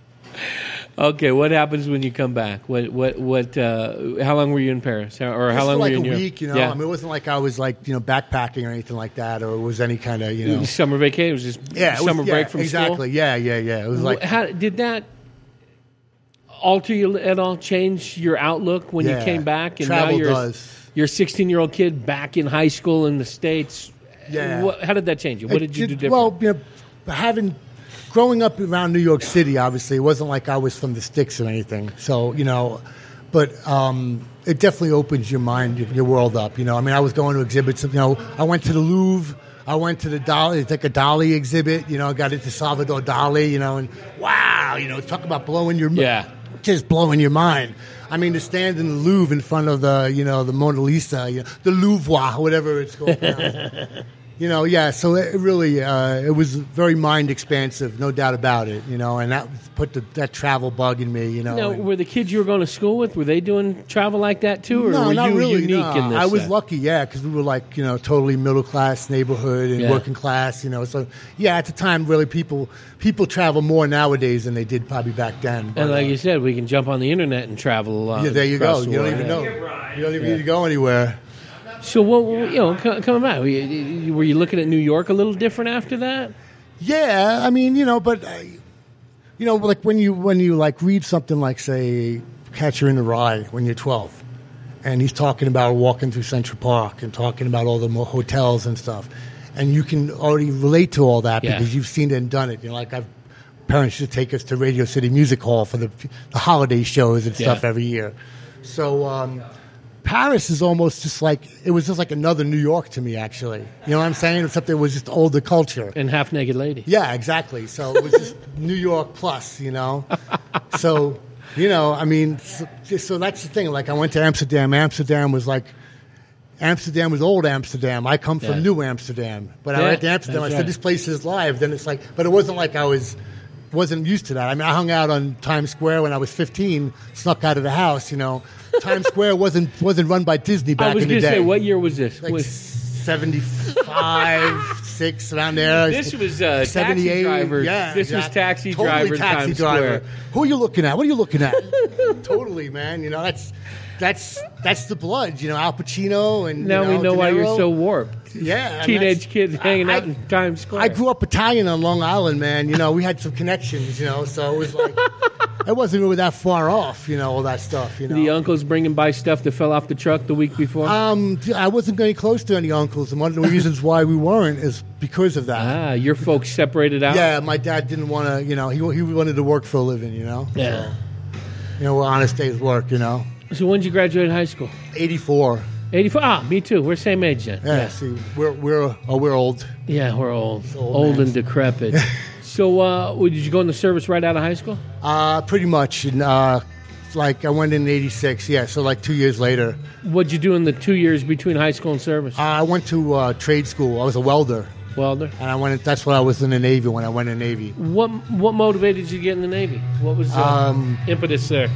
Speaker 1: Okay, what happens when you come back? How long were you in Paris? Or how long were you in Europe?
Speaker 2: Like a week,
Speaker 1: Yeah.
Speaker 2: I mean, it wasn't like I was backpacking or anything like that, or it was any kind of,
Speaker 1: Summer vacation? It was just summer break from
Speaker 2: exactly.
Speaker 1: school?
Speaker 2: Yeah. It was like,
Speaker 1: How did that alter you at all? Change your outlook when you came back? And
Speaker 2: travel
Speaker 1: now
Speaker 2: does.
Speaker 1: you're a 16-year-old kid back in high school in the States.
Speaker 2: Yeah.
Speaker 1: How did that change you? What did you do different?
Speaker 2: Well, growing up around New York City, obviously, it wasn't like I was from the sticks or anything. So, but it definitely opens your mind, your world up. I mean, I was going to exhibits. I went to the Louvre. I went to the Dali. It's like a Dali exhibit. I got into Salvador Dali. And wow, talk about blowing your just blowing your mind. I mean, to stand in the Louvre in front of the the Mona Lisa, the Louvre, whatever it's called. So it really, it was very mind expansive, no doubt about it, and that put that travel bug in me,
Speaker 1: Now, were the kids you were going to school with, were they doing travel like that too, or
Speaker 2: no,
Speaker 1: were
Speaker 2: not
Speaker 1: you
Speaker 2: really,
Speaker 1: unique
Speaker 2: no.
Speaker 1: in this?
Speaker 2: I was lucky, because we were like, totally middle class neighborhood and working class, so at the time, really people travel more nowadays than they did probably back then. But,
Speaker 1: And like you said, we can jump on the internet and travel.
Speaker 2: yeah, there you go.
Speaker 1: across the
Speaker 2: You don't
Speaker 1: world.
Speaker 2: even know. You don't even need to go anywhere.
Speaker 1: So, coming back, were you looking at New York a little different after that?
Speaker 2: Yeah, I mean, but like when you like read something like, say, Catcher in the Rye when you're 12, and he's talking about walking through Central Park and talking about all the hotels and stuff, and you can already relate to all that because you've seen it and done it. Parents used to take us to Radio City Music Hall for the holiday shows and stuff every year. So Paris is almost just like, it was just like another New York to me, actually. You know what I'm saying? Except it was just older culture.
Speaker 1: And half-naked lady.
Speaker 2: Yeah, exactly. So it was just New York plus, So, I mean, so that's the thing. Like, I went to Amsterdam. Amsterdam was old Amsterdam. I come from New Amsterdam. But I went to Amsterdam. I said, this place is live. Then it's like, but it wasn't like I wasn't used to that. I mean, I hung out on Times Square when I was 15, snuck out of the house, Times Square wasn't run by Disney back in the day.
Speaker 1: I was going to say, what year was this?
Speaker 2: Like 75, 6, around there.
Speaker 1: This was Taxi Driver.
Speaker 2: Yeah,
Speaker 1: this was Taxi
Speaker 2: totally
Speaker 1: Driver in
Speaker 2: Taxi
Speaker 1: Times
Speaker 2: Driver.
Speaker 1: Square.
Speaker 2: Who are you looking at? What are you looking at? Totally, man. That's the blood. Al Pacino and
Speaker 1: Now we know
Speaker 2: De
Speaker 1: why you're
Speaker 2: Niro.
Speaker 1: so warped.
Speaker 2: Yeah,
Speaker 1: Teenage kids hanging out in Times Square.
Speaker 2: I grew up Italian on Long Island, man. We had some connections, so it was like, it wasn't really that far off, all that stuff,
Speaker 1: The uncles bringing by stuff that fell off the truck the week before?
Speaker 2: I wasn't getting close to any uncles, and one of the reasons why we weren't is because of that.
Speaker 1: Your folks separated out?
Speaker 2: Yeah, my dad didn't want to, he wanted to work for a living,
Speaker 1: Yeah.
Speaker 2: So, honest day's work,
Speaker 1: So when did you graduate high school?
Speaker 2: 84.
Speaker 1: 84? Me too. We're same age then.
Speaker 2: Yeah. See, we're old.
Speaker 1: Yeah, we're old.
Speaker 2: Old
Speaker 1: Old
Speaker 2: man.
Speaker 1: and decrepit. So, did you go in the service right out of high school?
Speaker 2: Pretty much. And, like I went in '86. Yeah, so like 2 years later.
Speaker 1: What'd you do in the 2 years between high school and service?
Speaker 2: I went to trade school. I was a welder.
Speaker 1: Welder.
Speaker 2: And I went. That's when I was in the Navy. When I went in the Navy.
Speaker 1: What motivated you to get in the Navy? What was the impetus there?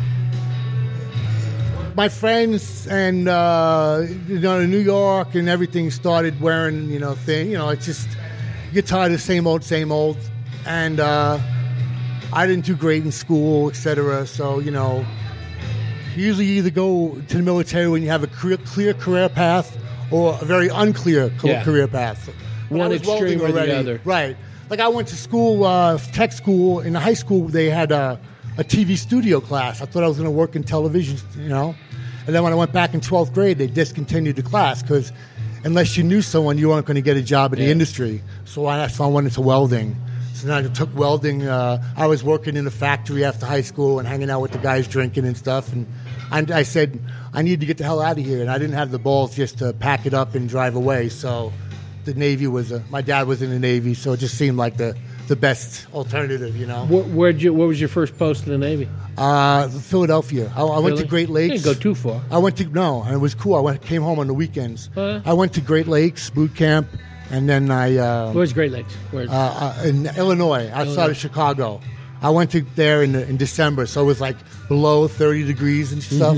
Speaker 2: My friends and in New York and everything started wearing thing. It's just you get tired of the same old. And I didn't do great in school, etc. So usually you either go to the military when you have a clear career path or a very unclear career path.
Speaker 1: One extreme or the other.
Speaker 2: Right. Like I went to school, tech school. In high school, they had a TV studio class. I thought I was going to work in television, And then when I went back in 12th grade, they discontinued the class because unless you knew someone, you weren't going to get a job in the industry. So I went into welding. So then I took welding. I was working in a factory after high school and hanging out with the guys drinking and stuff. And I said, I need to get the hell out of here. And I didn't have the balls just to pack it up and drive away. So the Navy my dad was in the Navy, so it just seemed like the best alternative,
Speaker 1: Where was your first post in the Navy?
Speaker 2: Philadelphia. I went to Great Lakes.
Speaker 1: You didn't go too far.
Speaker 2: And it was cool. Came home on the weekends. I went to Great Lakes boot camp, and then
Speaker 1: Where's Great Lakes?
Speaker 2: In Illinois, outside of Chicago. I went to there in December, so it was like below 30 degrees and stuff.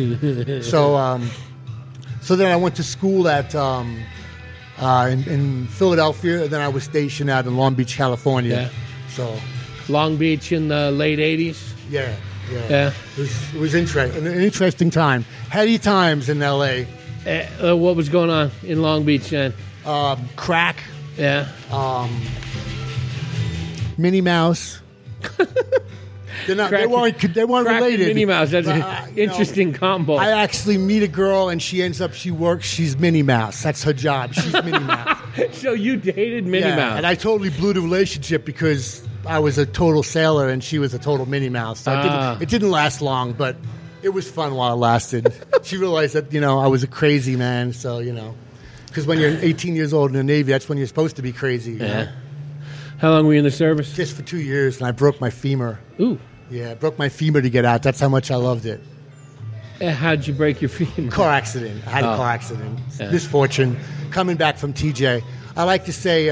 Speaker 2: So then I went to school at in Philadelphia, and then I was stationed out in Long Beach, California.
Speaker 1: Yeah.
Speaker 2: So
Speaker 1: Long Beach in the late 80s?
Speaker 2: Yeah.
Speaker 1: Yeah.
Speaker 2: It was interesting. An interesting time. Heady times in L.A.
Speaker 1: What was going on in Long Beach then?
Speaker 2: Crack.
Speaker 1: Yeah.
Speaker 2: Minnie Mouse. They weren't related.
Speaker 1: And Minnie Mouse. That's an interesting combo.
Speaker 2: I actually meet a girl and she's Minnie Mouse. That's her job. She's Minnie Mouse.
Speaker 1: So you dated Minnie Mouse.
Speaker 2: And I totally blew the relationship because I was a total sailor and she was a total Minnie Mouse. So it didn't last long, but it was fun while it lasted. She realized that, I was a crazy man. So, because when you're 18 years old in the Navy, that's when you're supposed to be crazy.
Speaker 1: Yeah. How long were you in the service?
Speaker 2: Just for 2 years, and I broke my femur.
Speaker 1: Ooh.
Speaker 2: Yeah, I broke my femur to get out. That's how much I loved it.
Speaker 1: How'd you break your femur?
Speaker 2: Car accident. I had a car accident. Yeah. Misfortune. Coming back from TJ. I like to say,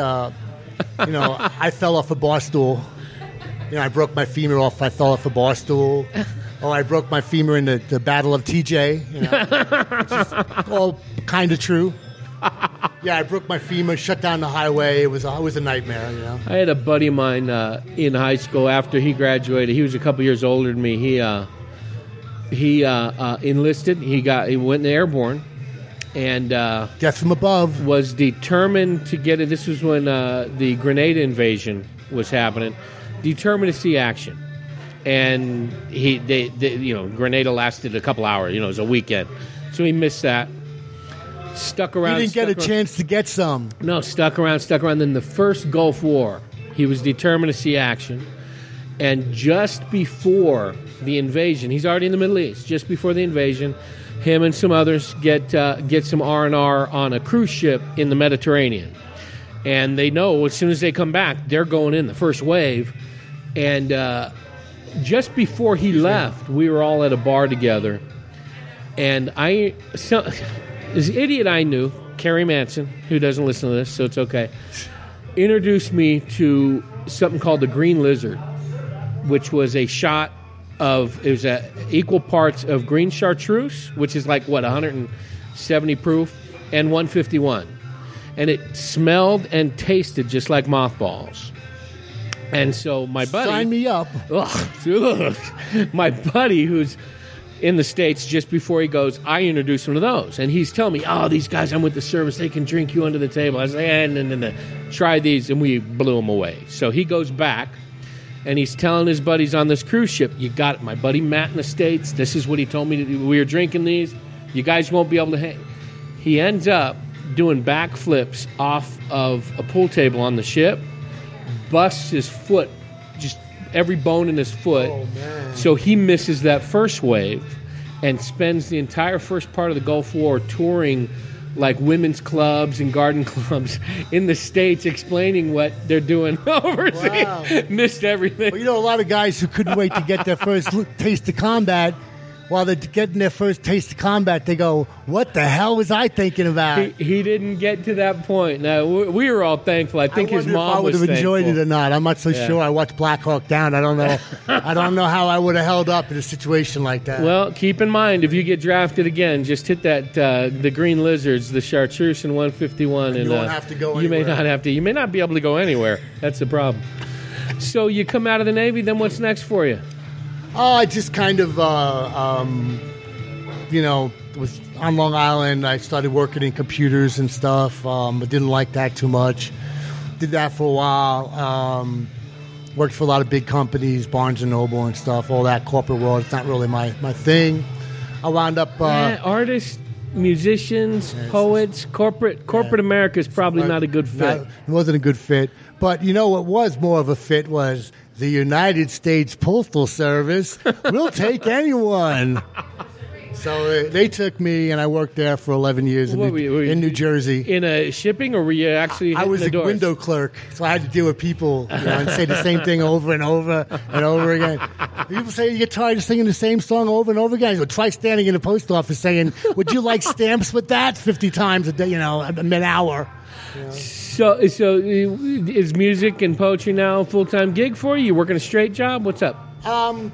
Speaker 2: I fell off a bar stool. I broke my femur off. I fell off a bar stool. Or I broke my femur in the Battle of TJ. Which is all kind of true. Yeah, I broke my femur, shut down the highway. It was a nightmare,
Speaker 1: I had a buddy of mine in high school after he graduated. He was a couple years older than me. He enlisted. He went in the airborne, and
Speaker 2: death from above.
Speaker 1: Was determined to get it. This was when the Grenada invasion was happening. Determined to see action, and Grenada lasted a couple hours. It was a weekend, so he missed that. Stuck around.
Speaker 2: He didn't get a chance to get some.
Speaker 1: No, stuck around. Then the first Gulf War, he was determined to see action. And just before the invasion, he's already in the Middle East. Just before the invasion, him and some others get some R&R on a cruise ship in the Mediterranean. And they know as soon as they come back, they're going in the first wave. And just before he left, we were all at a bar together. And this idiot I knew, Carrie Manson, who doesn't listen to this, so it's okay, introduced me to something called the Green Lizard, which was a shot of, it was equal parts of green chartreuse, which is like, 170 proof, and 151. And it smelled and tasted just like mothballs. And so my buddy...
Speaker 2: Sign me up.
Speaker 1: My buddy, who's in the States, just before he goes, I introduced him to those. And he's telling me, these guys, I'm with the service, they can drink you under the table. I was like, no. Try these, and we blew him away. So he goes back, and he's telling his buddies on this cruise ship, you got it, my buddy Matt in the States, this is what he told me to do. We were drinking these. You guys won't be able to hang. He ends up doing backflips off of a pool table on the ship, busts his foot, just every bone in his foot.
Speaker 2: Oh, man.
Speaker 1: So he misses that first wave and spends the entire first part of the Gulf War touring like women's clubs and garden clubs in the States explaining what they're doing overseas.
Speaker 2: Wow.
Speaker 1: Missed everything.
Speaker 2: Well, a lot of guys who couldn't wait to get their first taste of combat. While they're getting their first taste of combat, they go, "What the hell was I thinking about?"
Speaker 1: He didn't get to that point. No, we were all thankful. I think his mom
Speaker 2: I would
Speaker 1: was
Speaker 2: have enjoyed
Speaker 1: thankful.
Speaker 2: it or not. I'm not so
Speaker 1: Yeah.
Speaker 2: sure. I watched Black Hawk Down. I don't know. I don't know how I would have held up in a situation like that.
Speaker 1: Well, keep in mind, if you get drafted again, just hit that the Green Lizards, the Chartreuse in 151. And
Speaker 2: you won't have to go
Speaker 1: You may
Speaker 2: anywhere.
Speaker 1: not have to. You may not be able to go anywhere. That's the problem. So you come out of the Navy, then what's next for you?
Speaker 2: I just kind of, was on Long Island. I started working in computers and stuff. I didn't like that too much. Did that for a while. Worked for a lot of big companies, Barnes & Noble and stuff, all that corporate world. It's not really my thing. I wound up...
Speaker 1: Artists, musicians, poets, corporate America is probably not a good fit.
Speaker 2: It wasn't a good fit. But you know what was more of a fit was the United States Postal Service. We'll take anyone. So they took me, and I worked there for 11 years in New Jersey.
Speaker 1: In a shipping, or were you actually
Speaker 2: I was
Speaker 1: hitting the
Speaker 2: a
Speaker 1: doors?
Speaker 2: window clerk, so I had to deal with people and say the same thing over and over and over again. People say you get tired of singing the same song over and over again. So try standing in the post office saying, "Would you like stamps with that?" 50 times a day, an hour.
Speaker 1: So is music and poetry now a full-time gig for you? You working a straight job? What's up?
Speaker 2: Well,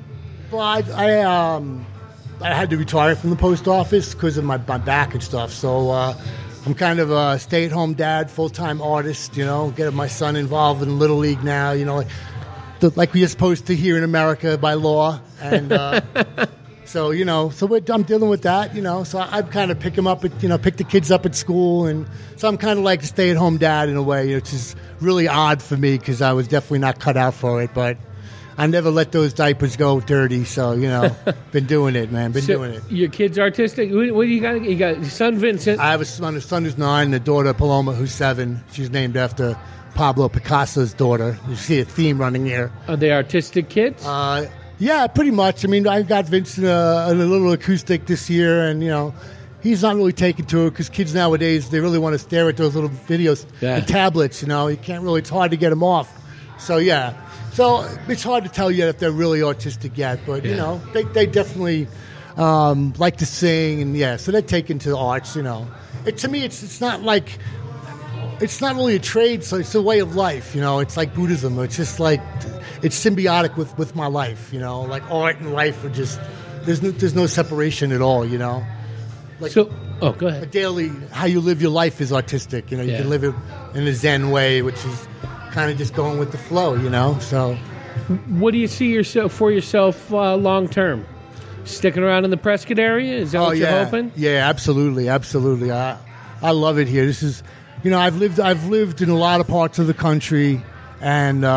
Speaker 2: I had to retire from the post office because of my back and stuff. So I'm kind of a stay-at-home dad, full-time artist, getting my son involved in Little League now, like we're supposed to here in America by law. And so I'm dealing with that, So I kind of pick him up, pick the kids up at school. And so I'm kind of like a stay-at-home dad in a way, which is really odd for me because I was definitely not cut out for it. But I never let those diapers go dirty, so, been doing it, man, doing it.
Speaker 1: Your kid's artistic? What do you got? You got your son, Vincent?
Speaker 2: I have a son who's 9, and a daughter, Paloma, who's 7. She's named after Pablo Picasso's daughter. You see a theme running here.
Speaker 1: Are they artistic kids?
Speaker 2: Yeah, pretty much. I mean, I got Vincent a little acoustic this year, and, he's not really taken to it because kids nowadays, they really want to stare at those little videos and tablets, You can't really, it's hard to get them off. So, yeah. So it's hard to tell yet if they're really autistic yet, but, they definitely like to sing, and, so they're taken to the arts, To me, it's not like, it's not really a trade, so it's a way of life, It's like Buddhism. It's just like, it's symbiotic with my life, Like art and life are just, there's no separation at all, Like
Speaker 1: go ahead.
Speaker 2: A daily, how you live your life is artistic, You can live it in a Zen way, which is kind of just going with the flow, So,
Speaker 1: what do you see for yourself long term? Sticking around in the Prescott area? Is that what you're hoping?
Speaker 2: Yeah, absolutely. I love it here. This is, I've lived in a lot of parts of the country, and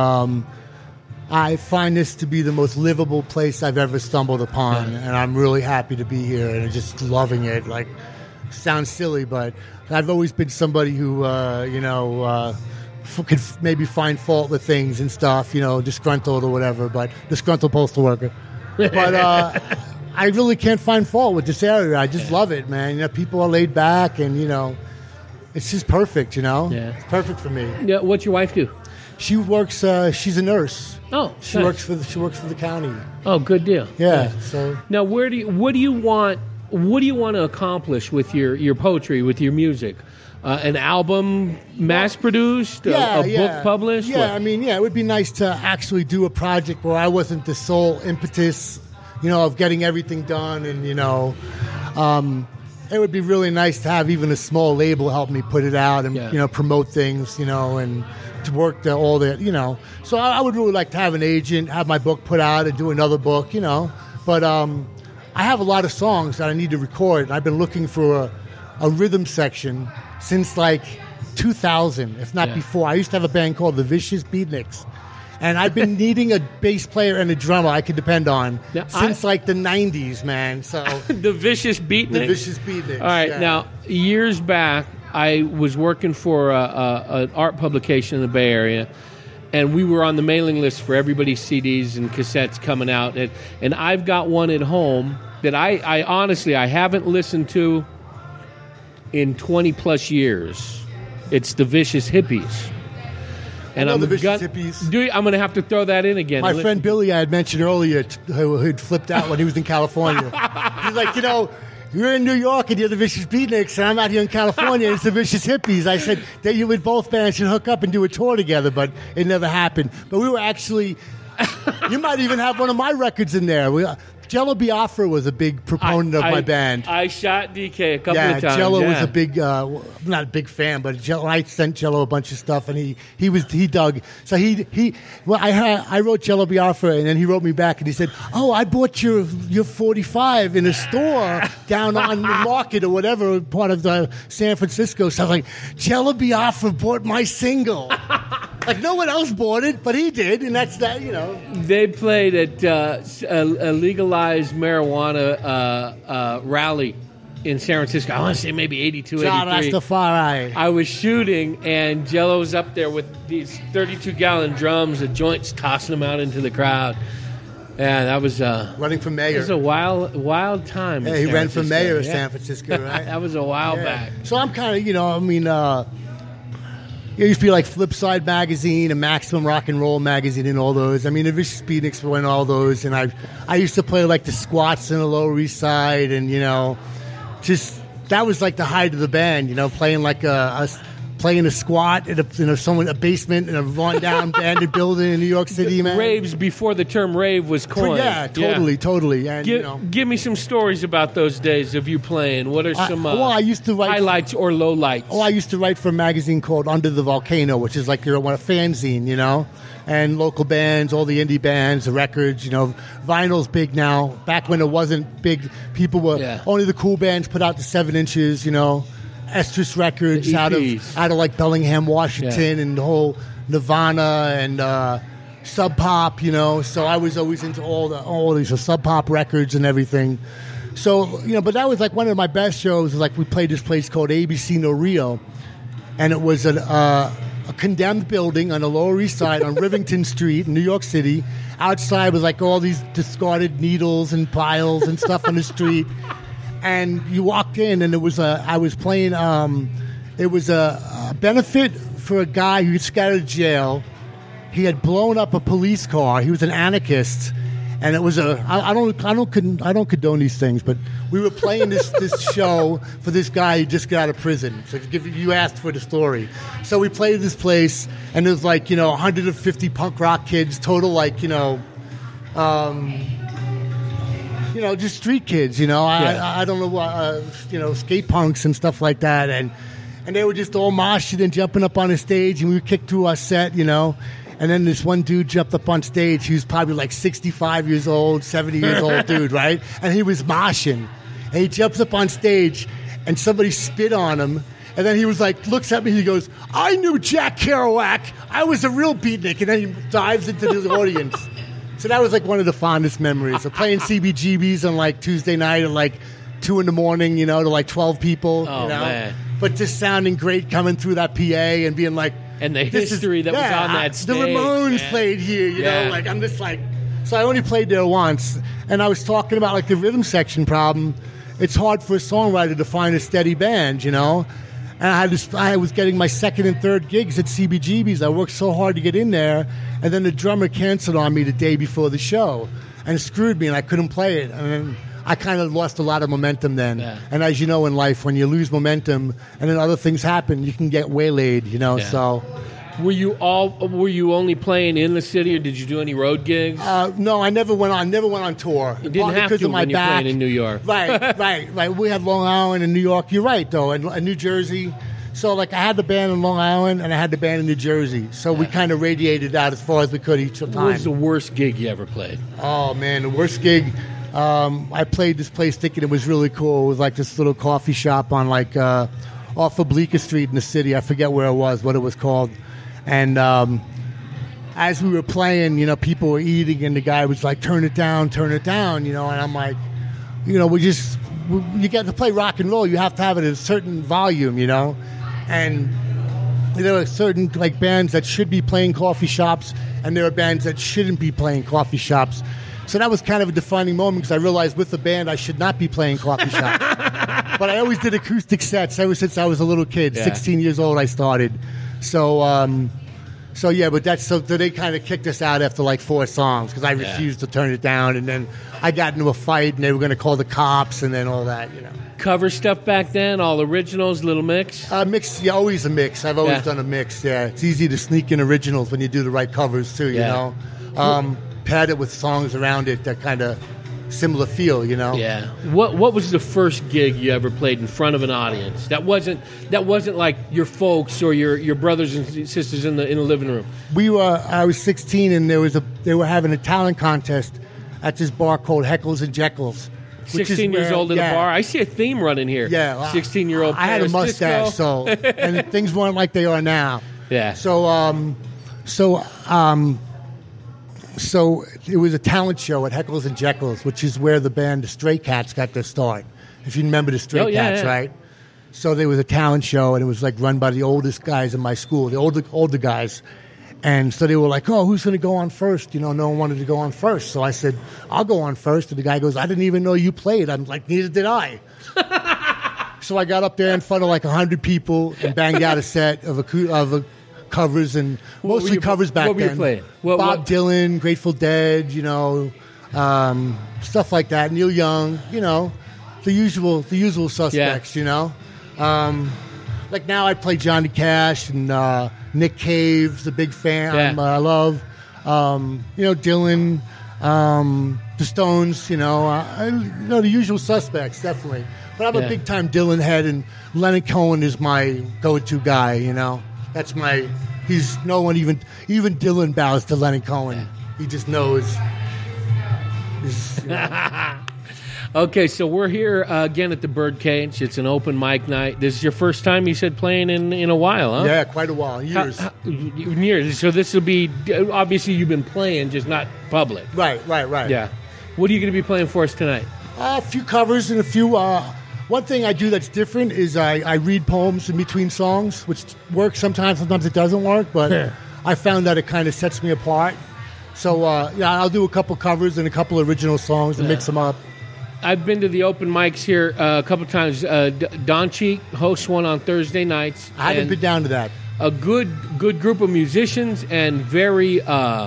Speaker 2: I find this to be the most livable place I've ever stumbled upon, and I'm really happy to be here and just loving it. Like, sounds silly, but I've always been somebody who, could maybe find fault with things and stuff, disgruntled or whatever, but disgruntled postal worker. But I really can't find fault with this area. I just love it, man. People are laid back, and it's just perfect.
Speaker 1: Yeah.
Speaker 2: It's perfect for me.
Speaker 1: Yeah. What's your wife do?
Speaker 2: She works. She's a nurse.
Speaker 1: Oh,
Speaker 2: she
Speaker 1: nice.
Speaker 2: works for the county.
Speaker 1: Oh, good deal.
Speaker 2: Yeah.
Speaker 1: Nice.
Speaker 2: So
Speaker 1: now, what do you want to accomplish with your poetry, with your music? An album mass-produced, a book published?
Speaker 2: Yeah,
Speaker 1: What?
Speaker 2: I mean, it would be nice to actually do a project where I wasn't the sole impetus, of getting everything done. And, it would be really nice to have even a small label help me put it out and, promote things, and to work all that, So I would really like to have an agent, have my book put out and do another book, But I have a lot of songs that I need to record. And I've been looking for a rhythm section since like 2000, if not before. I used to have a band called the Vicious Beatniks, and I've been needing a bass player and a drummer I could depend on since like the 90s, man. So
Speaker 1: the Vicious Beatniks?
Speaker 2: The Vicious Beatniks.
Speaker 1: All right, now, years back, I was working for an art publication in the Bay Area, and we were on the mailing list for everybody's CDs and cassettes coming out, and I've got one at home that I honestly, I haven't listened to in 20 plus years. It's the Vicious Hippies. And
Speaker 2: the Vicious Hippies.
Speaker 1: I'm going to have to throw that in again.
Speaker 2: My friend Billy, I had mentioned earlier, who had flipped out when he was in California. He's like, you're in New York and you're the Vicious Beatniks, and I'm out here in California and it's the Vicious Hippies. I said that you would both bands should hook up and do a tour together, but it never happened. But we were actually, you might even have one of my records in there. Jello Biafra was a big proponent of my band.
Speaker 1: I shot DK a couple of times.
Speaker 2: Jello was a big, not a big fan, but I sent Jello a bunch of stuff, and he dug. So I wrote Jello Biafra, and then he wrote me back, and he said, "Oh, I bought your 45 in a store down on the market or whatever part of San Francisco." So I was like, "Jello Biafra bought my single." Like, no one else bought it, but he did, and that's that,
Speaker 1: They played at a legalized marijuana rally in San Francisco. I want to say maybe 82,
Speaker 2: John
Speaker 1: 83.
Speaker 2: Rastafari.
Speaker 1: I was shooting, and Jello was up there with these 32-gallon drums, the joints, tossing them out into the crowd. Yeah, that was
Speaker 2: running for mayor.
Speaker 1: It was a wild time.
Speaker 2: Yeah, he ran for mayor of San Francisco, right?
Speaker 1: That was a while back.
Speaker 2: So I'm kind of, it used to be like Flipside magazine and Maximum Rock and Roll magazine and all those. I mean, the Vicious Beatniks were in all those, and I used to play like the Squats in the Lower East Side, and just that was like the height of the band. Playing like playing a squat in a basement in a run-down bandit building in New York City, man.
Speaker 1: Raves before the term rave was coined.
Speaker 2: Yeah, totally. And,
Speaker 1: give me some stories about those days of you playing. What are some
Speaker 2: I used to write
Speaker 1: highlights or lowlights?
Speaker 2: I used to write for a magazine called Under the Volcano, which is like a fanzine, and local bands, all the indie bands, the records, vinyl's big now. Back when it wasn't big, people were only the cool bands put out the 7 inches, Estrus Records out of like Bellingham, Washington, and the whole Nirvana and Sub Pop, So I was always into all these Sub Pop records and everything. So but that was like one of my best shows. Like we played this place called ABC No Rio, and it was a condemned building on the Lower East Side on Rivington Street in New York City. Outside was like all these discarded needles and piles and stuff on the street. And you walked in, and I was playing. It was a benefit for a guy who just got out of jail. He had blown up a police car. He was an anarchist, and it was I don't condone these things, but we were playing this show for this guy who just got out of prison. So you asked for the story, so we played this place, and there's like 150 punk rock kids, total like just street kids, I don't know what, skate punks and stuff like that. And they were just all moshing and jumping up on the stage, and we would kick through our set, And then this one dude jumped up on stage. He was probably like 65 years old, 70 years old dude, right? And he was moshing. And he jumps up on stage, and somebody spit on him. And then he was like, looks at me, he goes, "I knew Jack Kerouac. I was a real beatnik." And then he dives into the audience. So that was like one of the fondest memories of playing CBGBs on like Tuesday night at like 2 a.m, to like 12 people.
Speaker 1: Oh, man.
Speaker 2: But just sounding great coming through that PA and being like,
Speaker 1: and the history that was on that stage.
Speaker 2: The Ramones played here, like I'm just like, so I only played there once. And I was talking about like the rhythm section problem. It's hard for a songwriter to find a steady band, And I was getting my second and third gigs at CBGB's. I worked so hard to get in there, and then the drummer canceled on me the day before the show, and it screwed me, and I couldn't play it. And I kind of lost a lot of momentum then. Yeah. And as you know in life, when you lose momentum and then other things happen, you can get waylaid, So.
Speaker 1: Were you only playing in the city, or did you do any road gigs?
Speaker 2: No, I never went on tour.
Speaker 1: You didn't have to when you're playing in New York.
Speaker 2: Right. We had Long Island and New York. You're right, though, and New Jersey. So, like, I had the band in Long Island, and I had the band in New Jersey. So we kind of radiated out as far as we could each time.
Speaker 1: What was the worst gig you ever played?
Speaker 2: Oh, man, the worst gig. I played this place thinking it was really cool. It was like this little coffee shop on, like, off of Bleecker Street in the city. I forget where it was, what it was called. And as we were playing, people were eating, and the guy was like, turn it down, and I'm like, you get to play rock and roll, you have to have it at a certain volume, and there are certain like bands that should be playing coffee shops, and there are bands that shouldn't be playing coffee shops. So that was kind of a defining moment, because I realized with the band I should not be playing coffee shops. But I always did acoustic sets ever since I was a little kid.
Speaker 1: Yeah.
Speaker 2: 16 years old, I started. So yeah, but so they kind of kicked us out after like 4 songs because I refused to turn it down, and then I got into a fight, and they were going to call the cops, and then all that, you know.
Speaker 1: Cover stuff back then, all originals, little mix?
Speaker 2: Mix, yeah, always a mix. I've always done a mix, yeah. It's easy to sneak in originals when you do the right covers, too, you know. Pad it with songs around it that kind of similar feel, you know.
Speaker 1: Yeah. What was the first gig you ever played in front of an audience? That wasn't like your folks or your brothers and sisters in the living room.
Speaker 2: I was 16, and they were having a talent contest at this bar called Heckles and Jekylls.
Speaker 1: 16 years old in a bar. I see a theme running here.
Speaker 2: Yeah,
Speaker 1: 16-year-old.
Speaker 2: I had a mustache, so and things weren't like they are now.
Speaker 1: Yeah.
Speaker 2: So it was a talent show at Heckles and Jekylls, which is where the band the Stray Cats got their start. If you remember the Stray Cats, right? So there was a talent show, and it was like run by the oldest guys in my school, the older guys. And so they were like, oh, who's going to go on first? You know, no one wanted to go on first. So I said, I'll go on first. And the guy goes, I didn't even know you played. I'm like, neither did I. So I got up there in front of like 100 people and banged out a set of covers, and mostly covers back then.
Speaker 1: What were you playing?
Speaker 2: Bob Dylan, Grateful Dead, you know, stuff like that. Neil Young, you know, the usual suspects, you know. Like now I play Johnny Cash and Nick Cave's a big fan. I love, you know, Dylan, the Stones, you know, the usual suspects, definitely. But I'm a big-time Dylan head, and Leonard Cohen is my go-to guy, you know. That's he's no one, even Dylan bows to Leonard Cohen. He just knows. You know.
Speaker 1: Okay, so we're here again at the Birdcage. It's an open mic night. This is your first time, you said, playing in a while, huh?
Speaker 2: Yeah, quite a while. Years.
Speaker 1: Years. So this will be, obviously you've been playing, just not public.
Speaker 2: Right.
Speaker 1: Yeah. What are you going to be playing for us tonight?
Speaker 2: A few covers and a few... one thing I do that's different is I read poems in between songs, which works sometimes it doesn't work, but I found that it kind of sets me apart. So, I'll do a couple covers and a couple original songs and mix them up.
Speaker 1: I've been to the open mics here a couple times. Don Cheek hosts one on Thursday nights.
Speaker 2: I haven't been down to that.
Speaker 1: A good group of musicians and very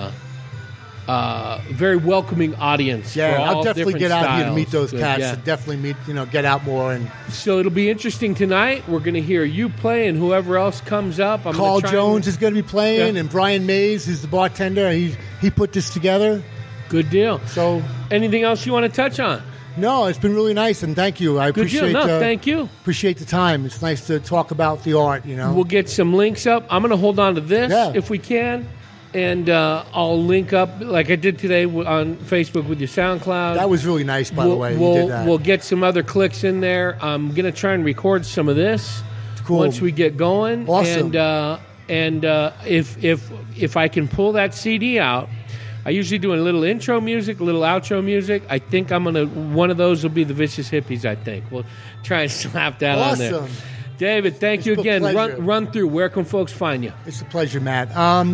Speaker 1: welcoming audience.
Speaker 2: Yeah,
Speaker 1: for all
Speaker 2: I'll definitely get out here to meet those cats.
Speaker 1: Yeah.
Speaker 2: Definitely get out more. And
Speaker 1: so it'll be interesting tonight. We're going to hear you play and whoever else comes up.
Speaker 2: Carl Jones is going to be playing, and Brian Mays is the bartender. He put this together.
Speaker 1: Good deal.
Speaker 2: So,
Speaker 1: anything else you want to touch on?
Speaker 2: No, it's been really nice, and thank you. I appreciate.
Speaker 1: Thank you.
Speaker 2: Appreciate the time. It's nice to talk about the art. You know,
Speaker 1: we'll get some links up. I'm going to hold on to this if we can, and I'll link up like I did today on Facebook with your SoundCloud.
Speaker 2: That was really nice, by the way. You did that.
Speaker 1: We'll get some other clicks in there. I'm going to try and record some of this once we get going.
Speaker 2: Awesome.
Speaker 1: And if I can pull that CD out. I usually do a little intro music, a little outro music. I think one of those will be the Vicious Hippies, I think. We'll try and slap that on there.
Speaker 2: Awesome.
Speaker 1: David, thank you again. Run through. Where can folks find you?
Speaker 2: It's a pleasure, Matt.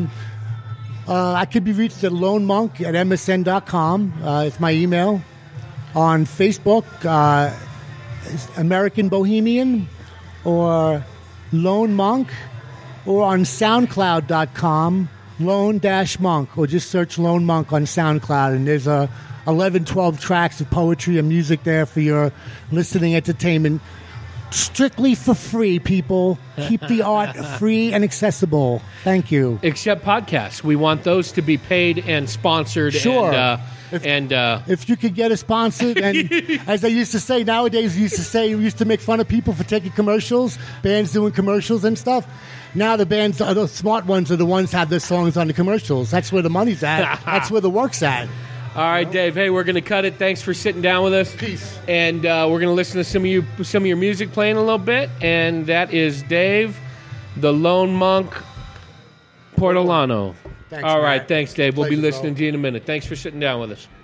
Speaker 2: I could be reached at lonemonk@msn.com. It's my email. On Facebook, American Bohemian or Lone Monk, or on SoundCloud.com. Lone-Monk, or just search Lone Monk on SoundCloud, and there's 11, 12 tracks of poetry and music there for your listening entertainment. Strictly for free, people. Keep the art free and accessible. Thank you.
Speaker 1: Except podcasts. We want those to be paid and sponsored.
Speaker 2: Sure.
Speaker 1: If
Speaker 2: you could get a sponsored, and as I used to say, nowadays we used to make fun of people for taking commercials, bands doing commercials and stuff. Now the bands, the smart ones, are the ones that have their songs on the commercials. That's where the money's at. That's where the work's at.
Speaker 1: All right, Dave. Hey, we're going to cut it. Thanks for sitting down with us.
Speaker 2: Peace.
Speaker 1: And we're going to listen to some of your music playing a little bit. And that is Dave, the Lone Monk, Portolano.
Speaker 2: Thanks,
Speaker 1: all right,
Speaker 2: Matt.
Speaker 1: thanks, Dave. We'll be
Speaker 2: Pleasure,
Speaker 1: listening to you in a minute. Thanks for sitting down with us.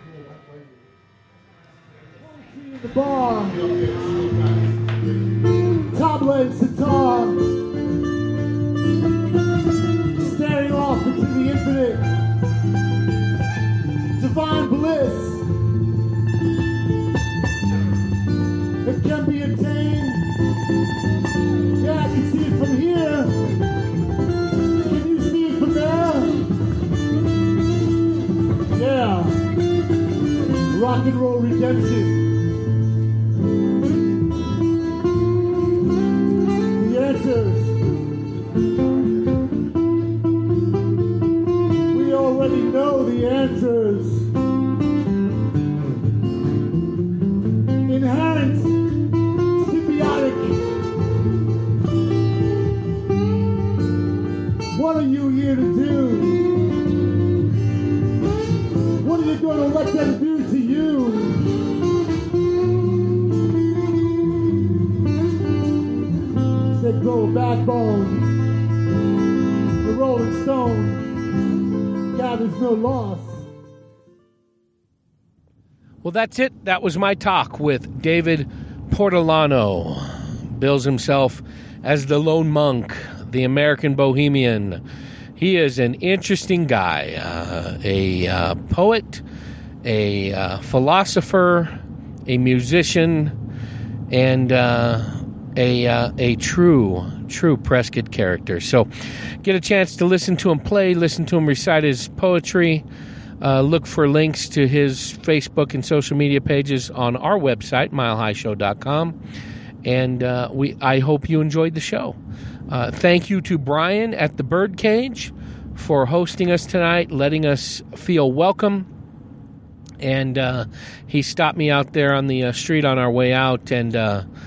Speaker 2: The bar, tabla and sitar, staring off into the infinite, divine bliss. It can be attained rock and roll redemption. The answers. We already know the answers. Inherent, symbiotic. What are you here to do? What are you going to let them do to you? Said grow a backbone. The Rolling Stone gathers no loss.
Speaker 1: Well, that's it. That was my talk with David Portolano. Bills himself as the Lone Monk, the American Bohemian. He is an interesting guy, a poet, a philosopher, a musician, and a true Prescott character. So get a chance to listen to him play, listen to him recite his poetry. Look for links to his Facebook and social media pages on our website, milehighshow.com. And I hope you enjoyed the show. Thank you to Brian at the Birdcage for hosting us tonight, letting us feel welcome. And he stopped me out there on the street on our way out and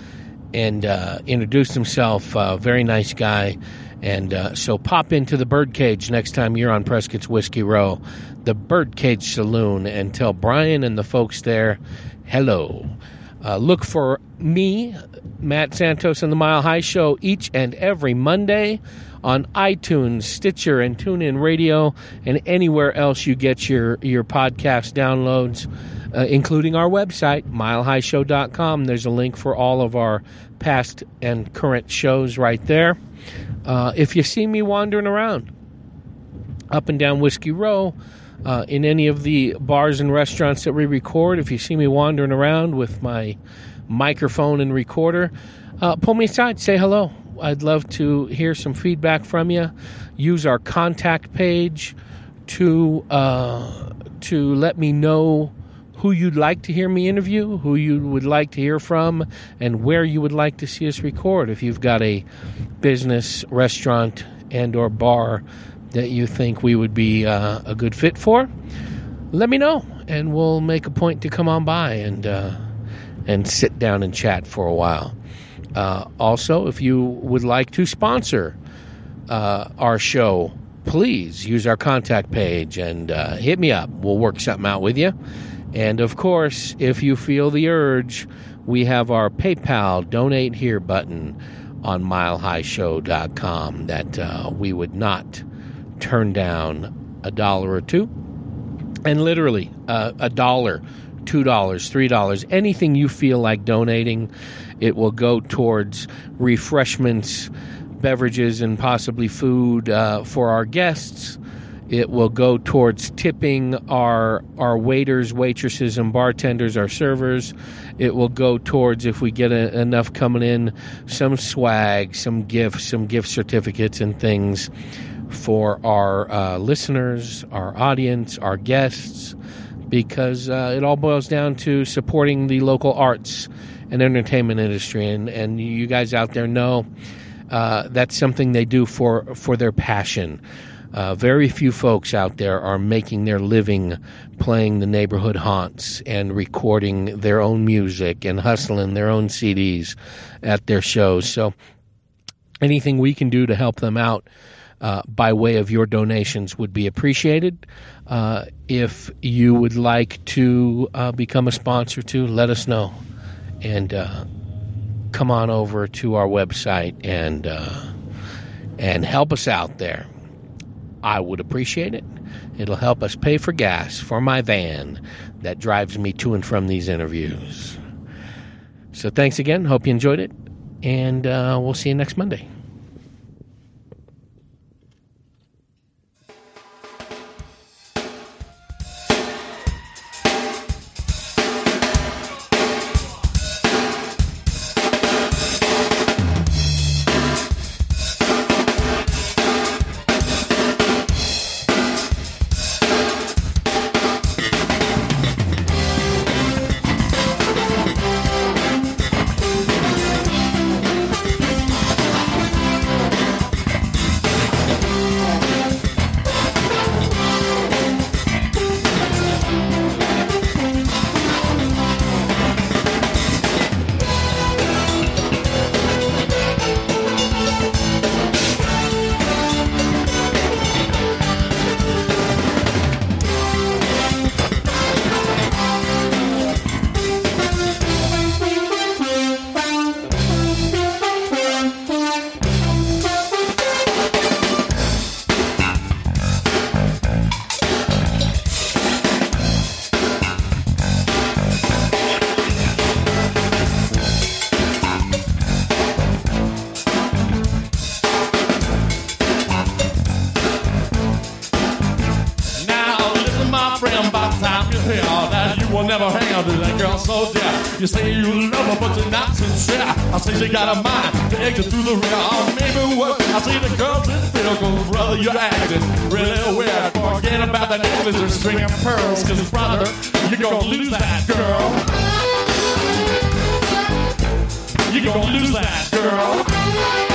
Speaker 1: introduced himself. Very nice guy. And so pop into the Birdcage next time you're on Prescott's Whiskey Row, the Birdcage Saloon, and tell Brian and the folks there hello. Look for me, Matt Santos, and the Mile High Show each and every Monday on iTunes, Stitcher, and TuneIn Radio, and anywhere else you get your podcast downloads, including our website, milehighshow.com. There's a link for all of our past and current shows right there. If you see me wandering around up and down Whiskey Row, in any of the bars and restaurants that we record, if you see me wandering around with my microphone and recorder, pull me aside, say hello. I'd love to hear some feedback from you. Use our contact page to let me know who you'd like to hear me interview, who you would like to hear from, and where you would like to see us record. If you've got a business, restaurant, and or bar that you think we would be a good fit for, let me know, and we'll make a point to come on by and sit down and chat for a while. Also, if you would like to sponsor our show, please use our contact page and hit me up. We'll work something out with you. And, of course, if you feel the urge, we have our PayPal Donate Here button on milehighshow.com that we would not turn down $1 or $2. And literally, $1, $2, $3, anything you feel like donating, it will go towards refreshments, beverages, and possibly food for our guests. It will go towards tipping our waiters, waitresses, and bartenders, our servers. It will go towards, if we get enough coming in, some swag, some gifts, some gift certificates and things for our listeners, our audience, our guests, because it all boils down to supporting the local arts and entertainment industry. And you guys out there know that's something they do for their passion. Very few folks out there are making their living playing the neighborhood haunts and recording their own music and hustling their own CDs at their shows. So anything we can do to help them out by way of your donations would be appreciated. If you would like to become a sponsor too, let us know. And come on over to our website and help us out there. I would appreciate it. It'll help us pay for gas for my van that drives me to and from these interviews. So thanks again. Hope you enjoyed it. And we'll see you next Monday.
Speaker 3: I can hear that you will never hang on to that girl so dear. You say you love her, but you're not sincere. I say she got a mind to exit through the rear. Or maybe what? I say the girl's in feel, cause brother, you're acting really weird. Forget about that necklace or string of pearls, cause brother, you're gonna lose that girl. You're gonna lose that girl.